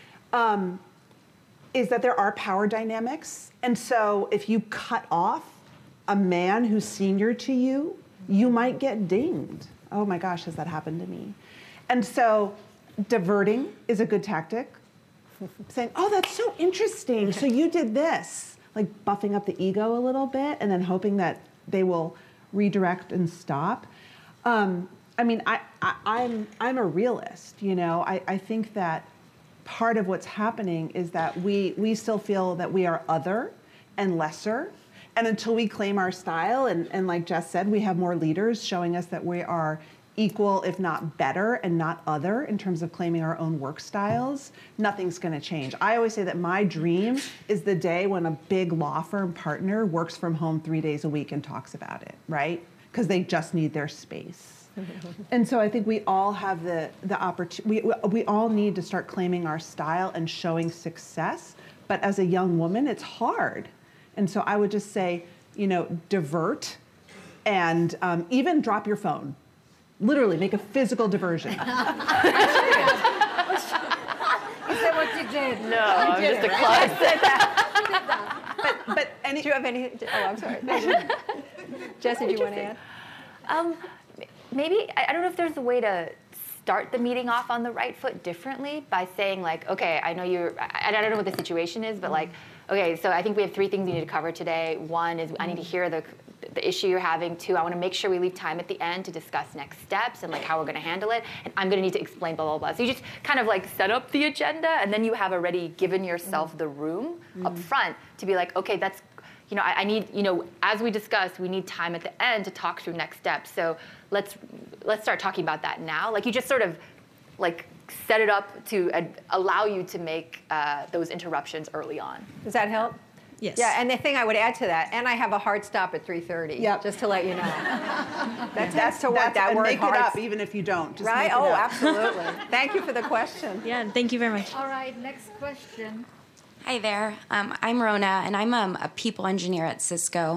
is that there are power dynamics. And so if you cut off a man who's senior to you, you might get dinged. Oh my gosh, has that happened to me? And so diverting is a good tactic. Saying, oh, that's so interesting. So you did this, like buffing up the ego a little bit and then hoping that they will redirect and stop. I mean, I'm a realist, you know. I think that part of what's happening is that we still feel that we are other and lesser. And until we claim our style, and like Jess said, we have more leaders showing us that we are equal, if not better, and not other in terms of claiming our own work styles, nothing's going to change. I always say that my dream is the day when a big law firm partner works from home 3 days a week and talks about it, right? Because they just need their space. And so I think we all have the opportunity, we all need to start claiming our style and showing success. But as a young woman, it's hard. And so I would just say, you know, divert and even drop your phone. Literally, make a physical diversion. Is that what you did? No, I'm just a client. But Do you have any? Oh, I'm sorry. Jesse, do you want to add? Maybe, I don't know if there's a way to start the meeting off on the right foot differently by saying like, okay, I know I don't know what the situation is, but like, okay, so I think we have 3 things we need to cover today. 1 is I need to hear the issue you're having. 2, I want to make sure we leave time at the end to discuss next steps and like how we're going to handle it. And I'm going to need to explain blah, blah, blah. So you just kind of like set up the agenda, and then you have already given yourself the room up front to be like, okay, that's, I need, as we discussed, we need time at the end to talk through next steps. So let's start talking about that now. Like you just sort of like set it up to allow you to make those interruptions early on. Does that help? Yes. Yeah, and the thing I would add to that, and I have a hard stop at 3:30. Yep. Just to let you know. That's to work that and word make hard. it up, even if you don't. Just Right? make it Oh, up. absolutely. Thank you for the question. Yeah, thank you very much. All right, next question. Hi there. I'm Rona, and I'm a people engineer at Cisco.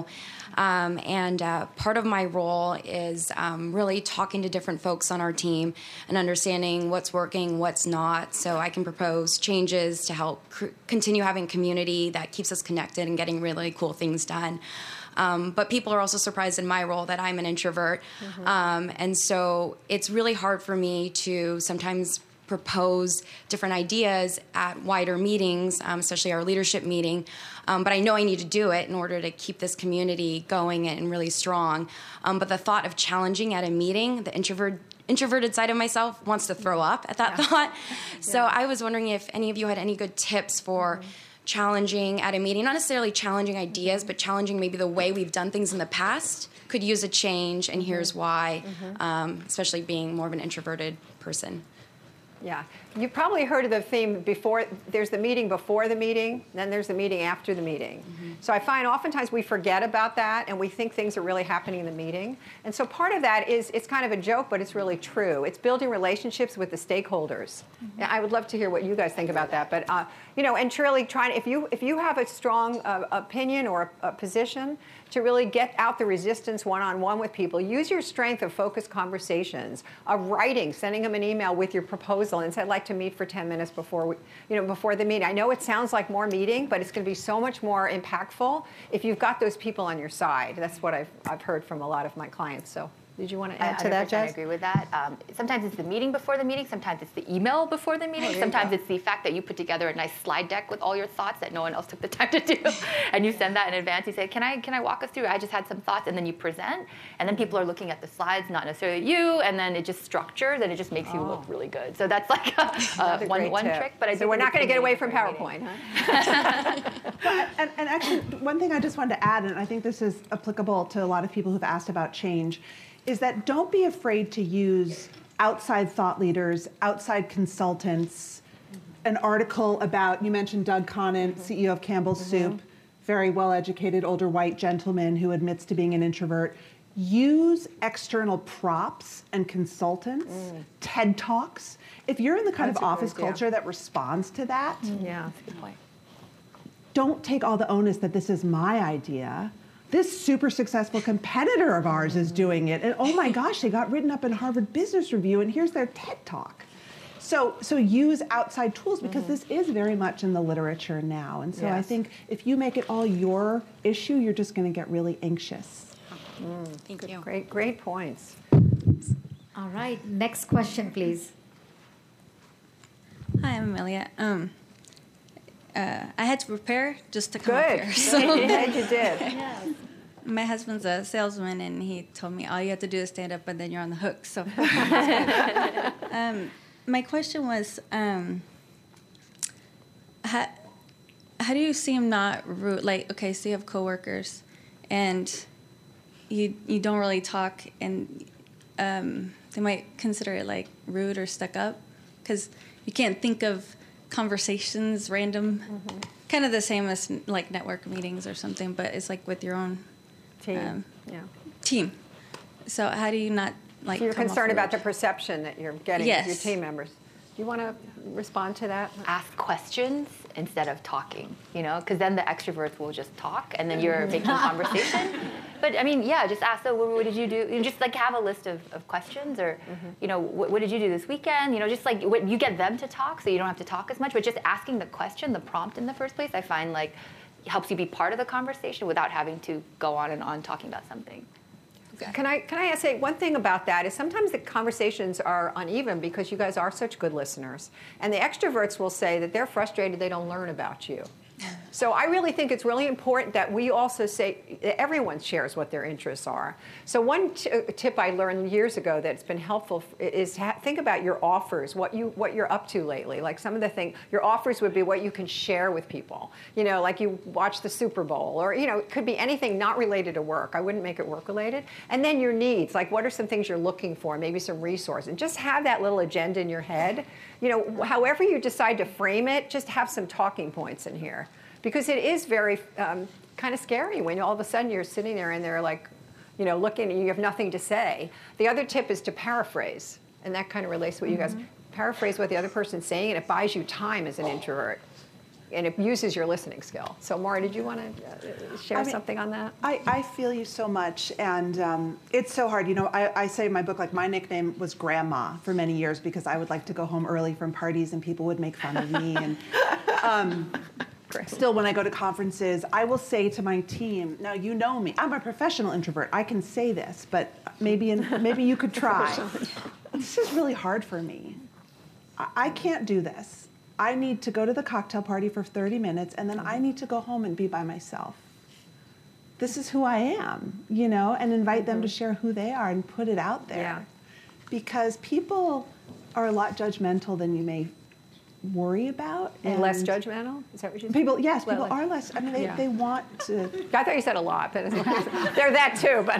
And part of my role is really talking to different folks on our team and understanding what's working, what's not, so I can propose changes to help continue having community that keeps us connected and getting really cool things done. But people are also surprised in my role that I'm an introvert. And so it's really hard for me to sometimes propose different ideas at wider meetings, especially our leadership meeting. But I know I need to do it in order to keep this community going and really strong. But the thought of challenging at a meeting, the introverted side of myself wants to throw up at that thought. So I was wondering if any of you had any good tips for challenging at a meeting, not necessarily challenging ideas, but challenging maybe the way we've done things in the past could use a change, and here's why, especially being more of an introverted person. Yeah. You probably heard of the theme before. There's the meeting before the meeting, then there's the meeting after the meeting. So I find oftentimes we forget about that and we think things are really happening in the meeting. And so part of that is, it's kind of a joke, but it's really true. It's building relationships with the stakeholders. I would love to hear what you guys think about that. But, and truly trying, if you have a strong opinion or a position, to really get out the resistance one-on-one with people, use your strength of focused conversations, of writing, sending them an email with your proposal and say, I'd like to meet for 10 minutes before the meeting. I know it sounds like more meeting, but it's going to be so much more impactful if you've got those people on your side. That's what I've heard from a lot of my clients. So did you want to add to that, Jess? I agree with that. Sometimes it's the meeting before the meeting. Sometimes it's the email before the meeting. Sometimes it's the fact that you put together a nice slide deck with all your thoughts that no one else took the time to do, and you send that in advance. You say, "Can I walk us through? I just had some thoughts," and then you present, and then people are looking at the slides, not necessarily you, and then it just structures and it just makes you look really good. So that's like one trick. But so we're not going to get away from PowerPoint, huh? And actually, one thing I just wanted to add, and I think this is applicable to a lot of people who've asked about change, is that don't be afraid to use outside thought leaders, outside consultants. An article about, you mentioned Doug Conant, CEO of Campbell's Soup, very well-educated older white gentleman who admits to being an introvert. Use external props and consultants, TED Talks. If you're in the kind of office culture that responds to that, Yeah, that's a good point. don't take all the onus that this is my idea. This super successful competitor of ours is doing it. And oh my gosh, they got written up in Harvard Business Review, and here's their TED Talk. So use outside tools, because this is very much in the literature now. And so I think if you make it all your issue, you're just going to get really anxious. Thank you. Great points. All right, next question, please. Hi, I'm Amelia. I had to prepare just to come up Good. here. So Good, you did. my husband's a salesman, and he told me all you have to do is stand up, and then you're on the hook. So my question was, how do you seem not rude? Like, okay, so you have coworkers, and you don't really talk, and they might consider it like rude or stuck up, because you can't think of conversations, random, kind of the same as like network meetings or something, but it's like with your own team. So how do you not like? So you're come off concerned about the rude? perception that you're getting Yes. with your team members. Do you want to respond to that? Ask questions instead of talking, because then the extroverts will just talk and then you're making conversation. But I mean, just ask, so what did you do? And just like have a list of questions, or, what did you do this weekend? Just like you get them to talk so you don't have to talk as much, but just asking the question, the prompt in the first place, I find like helps you be part of the conversation without having to go on and on talking about something. Can I say one thing about that is sometimes the conversations are uneven because you guys are such good listeners. And the extroverts will say that they're frustrated they don't learn about you. So I really think it's really important that we also say everyone shares what their interests are. So one tip I learned years ago that's been helpful is think about your offers, what you're up to lately. Like some of the things, your offers would be what you can share with people. You know, like you watch the Super Bowl, or it could be anything not related to work. I wouldn't make it work related. And then your needs, like what are some things you're looking for, maybe some resources, and just have that little agenda in your head. However you decide to frame it, just have some talking points in here. Because it is very kind of scary when all of a sudden you're sitting there and they're like, looking and you have nothing to say. The other tip is to paraphrase. And that kind of relates to what you guys, paraphrase what the other person's saying, and it buys you time as an introvert. And it uses your listening skill. So Maura, did you want to share something on that? I feel you so much, and it's so hard. I say in my book, like, my nickname was Grandma for many years because I would like to go home early from parties and people would make fun of me. And still, when I go to conferences, I will say to my team, now you know me, I'm a professional introvert. I can say this, but maybe you could try. This is really hard for me. I can't do this. I need to go to the cocktail party for 30 minutes, and then I need to go home and be by myself. This is who I am, and invite them to share who they are and put it out there. Yeah. Because people are a lot judgmental than you may worry about. And less judgmental? Is that what you said? People are less. I mean, they want to. I thought you said a lot, but they're that too. But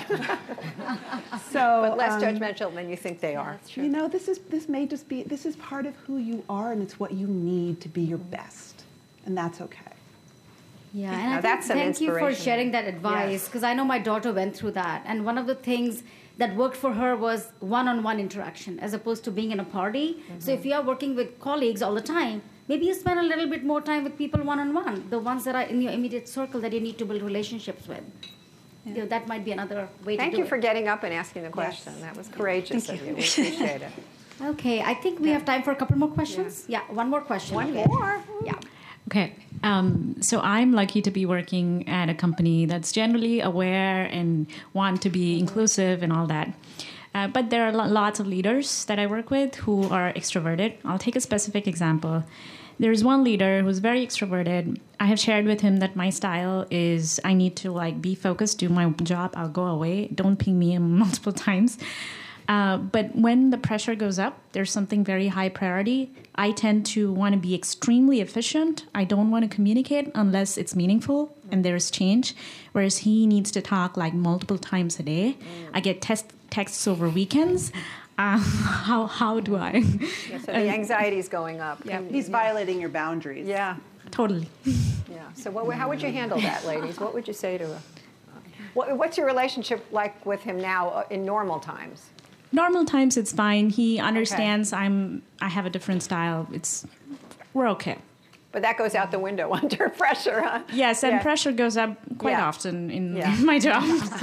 less judgmental than you think they are. That's true. This may just be. This is part of who you are, and it's what you need to be your best, and that's okay. Yeah, and thank you for sharing that advice, because I know my daughter went through that, and one of the things that worked for her was one-on-one interaction as opposed to being in a party. So if you are working with colleagues all the time, maybe you spend a little bit more time with people one-on-one, the ones that are in your immediate circle that you need to build relationships with. Yeah. That might be another way to do it. Thank you for getting up and asking the question. Yes. That was courageous of you. We appreciate it. Okay, I think we have time for a couple more questions. Yeah, one more question. One more. Yeah. Okay, so I'm lucky to be working at a company that's generally aware and want to be inclusive and all that. But there are lots of leaders that I work with who are extroverted. I'll take a specific example. There's one leader who's very extroverted. I have shared with him that my style is I need to be focused, do my job, I'll go away. Don't ping me multiple times. But when the pressure goes up, there's something very high priority. I tend to want to be extremely efficient. I don't want to communicate unless it's meaningful and there's change. Whereas he needs to talk multiple times a day. I get texts over weekends. How do I? Yeah, so the anxiety is going up. Yeah, he's violating your boundaries. Yeah. Totally. Yeah. So how would you handle that, ladies? What would you say to her? What's your relationship like with him now in normal times? Normal times, it's fine. He understands I have a different style. We're okay. But that goes out the window under pressure, huh? Yes, and pressure goes up quite often in my job.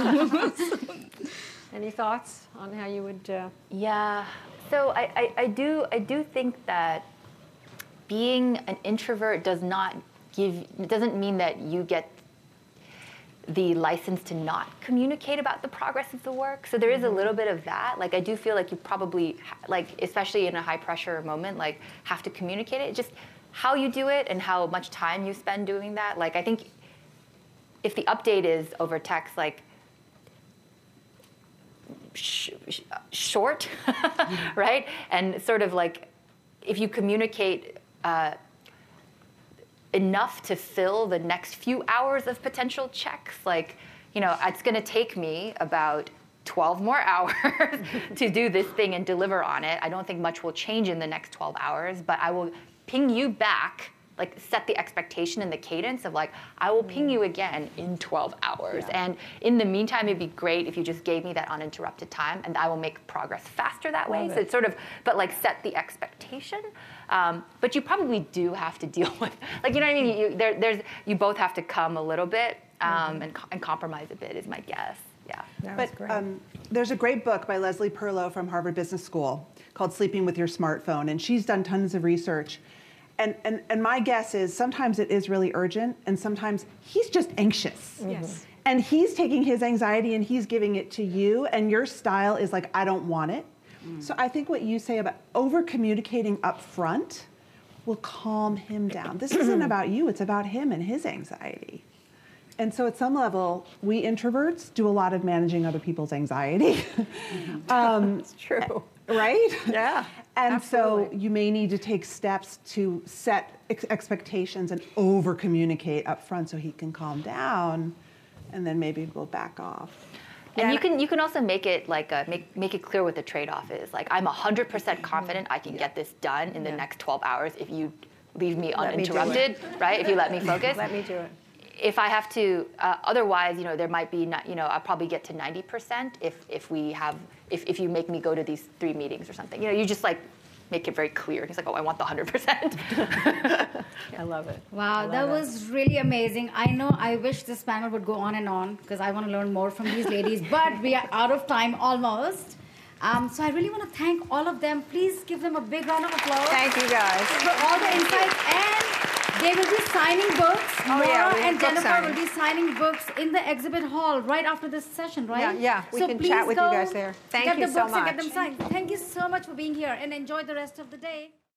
Any thoughts on how you would? Yeah. So I do think that being an introvert doesn't mean that you get the license to not communicate about the progress of the work. So there is a little bit of that. I do feel like you probably, especially in a high pressure moment, have to communicate it. Just how you do it and how much time you spend doing that. I think if the update is over text, short, right? And sort of if you communicate enough to fill the next few hours of potential checks. It's going to take me about 12 more hours to do this thing and deliver on it. I don't think much will change in the next 12 hours, but I will ping you back, set the expectation and the cadence of I will ping you again in 12 hours. Yeah. And in the meantime, it'd be great if you just gave me that uninterrupted time, and I will make progress faster that way. So it's sort of, but set the expectation. But you probably do have to deal with, you know what I mean? You both have to come a little bit and compromise a bit is my guess. Yeah. But there's a great book by Leslie Perlow from Harvard Business School called Sleeping with Your Smartphone, and she's done tons of research. And my guess is sometimes it is really urgent, and sometimes he's just anxious. Yes. And he's taking his anxiety and he's giving it to you, and your style is like, I don't want it. So I think what you say about over communicating up front will calm him down. This isn't about you, it's about him and his anxiety. And so at some level, we introverts do a lot of managing other people's anxiety. It's true. Right? Yeah. And absolutely. so you may need to take steps to set expectations and over communicate up front so he can calm down, and then maybe we'll back off. And you can also make it like make it clear what the trade-off is. Like, I'm 100% confident I can get this done in the next 12 hours if you leave me uninterrupted, right? If you let me focus. Let me do it. If I have to, otherwise, there might be, I'll probably get to 90% if you make me go to these 3 meetings or something. You just like make it very clear. And he's like, oh, I want the 100%. I love it. Wow, that was really amazing. I know I wish this panel would go on because I want to learn more from these ladies, but we are out of time almost. So I really want to thank all of them. Please give them a big round of applause. Thank you guys. For all the insights. And they will be signing books. Nora and Jennifer will be signing books in the exhibit hall right after this session, right? Yeah. We so can please chat with you go guys there. Thank get you the so books much. and get them signed. Thank you so much for being here and enjoy the rest of the day.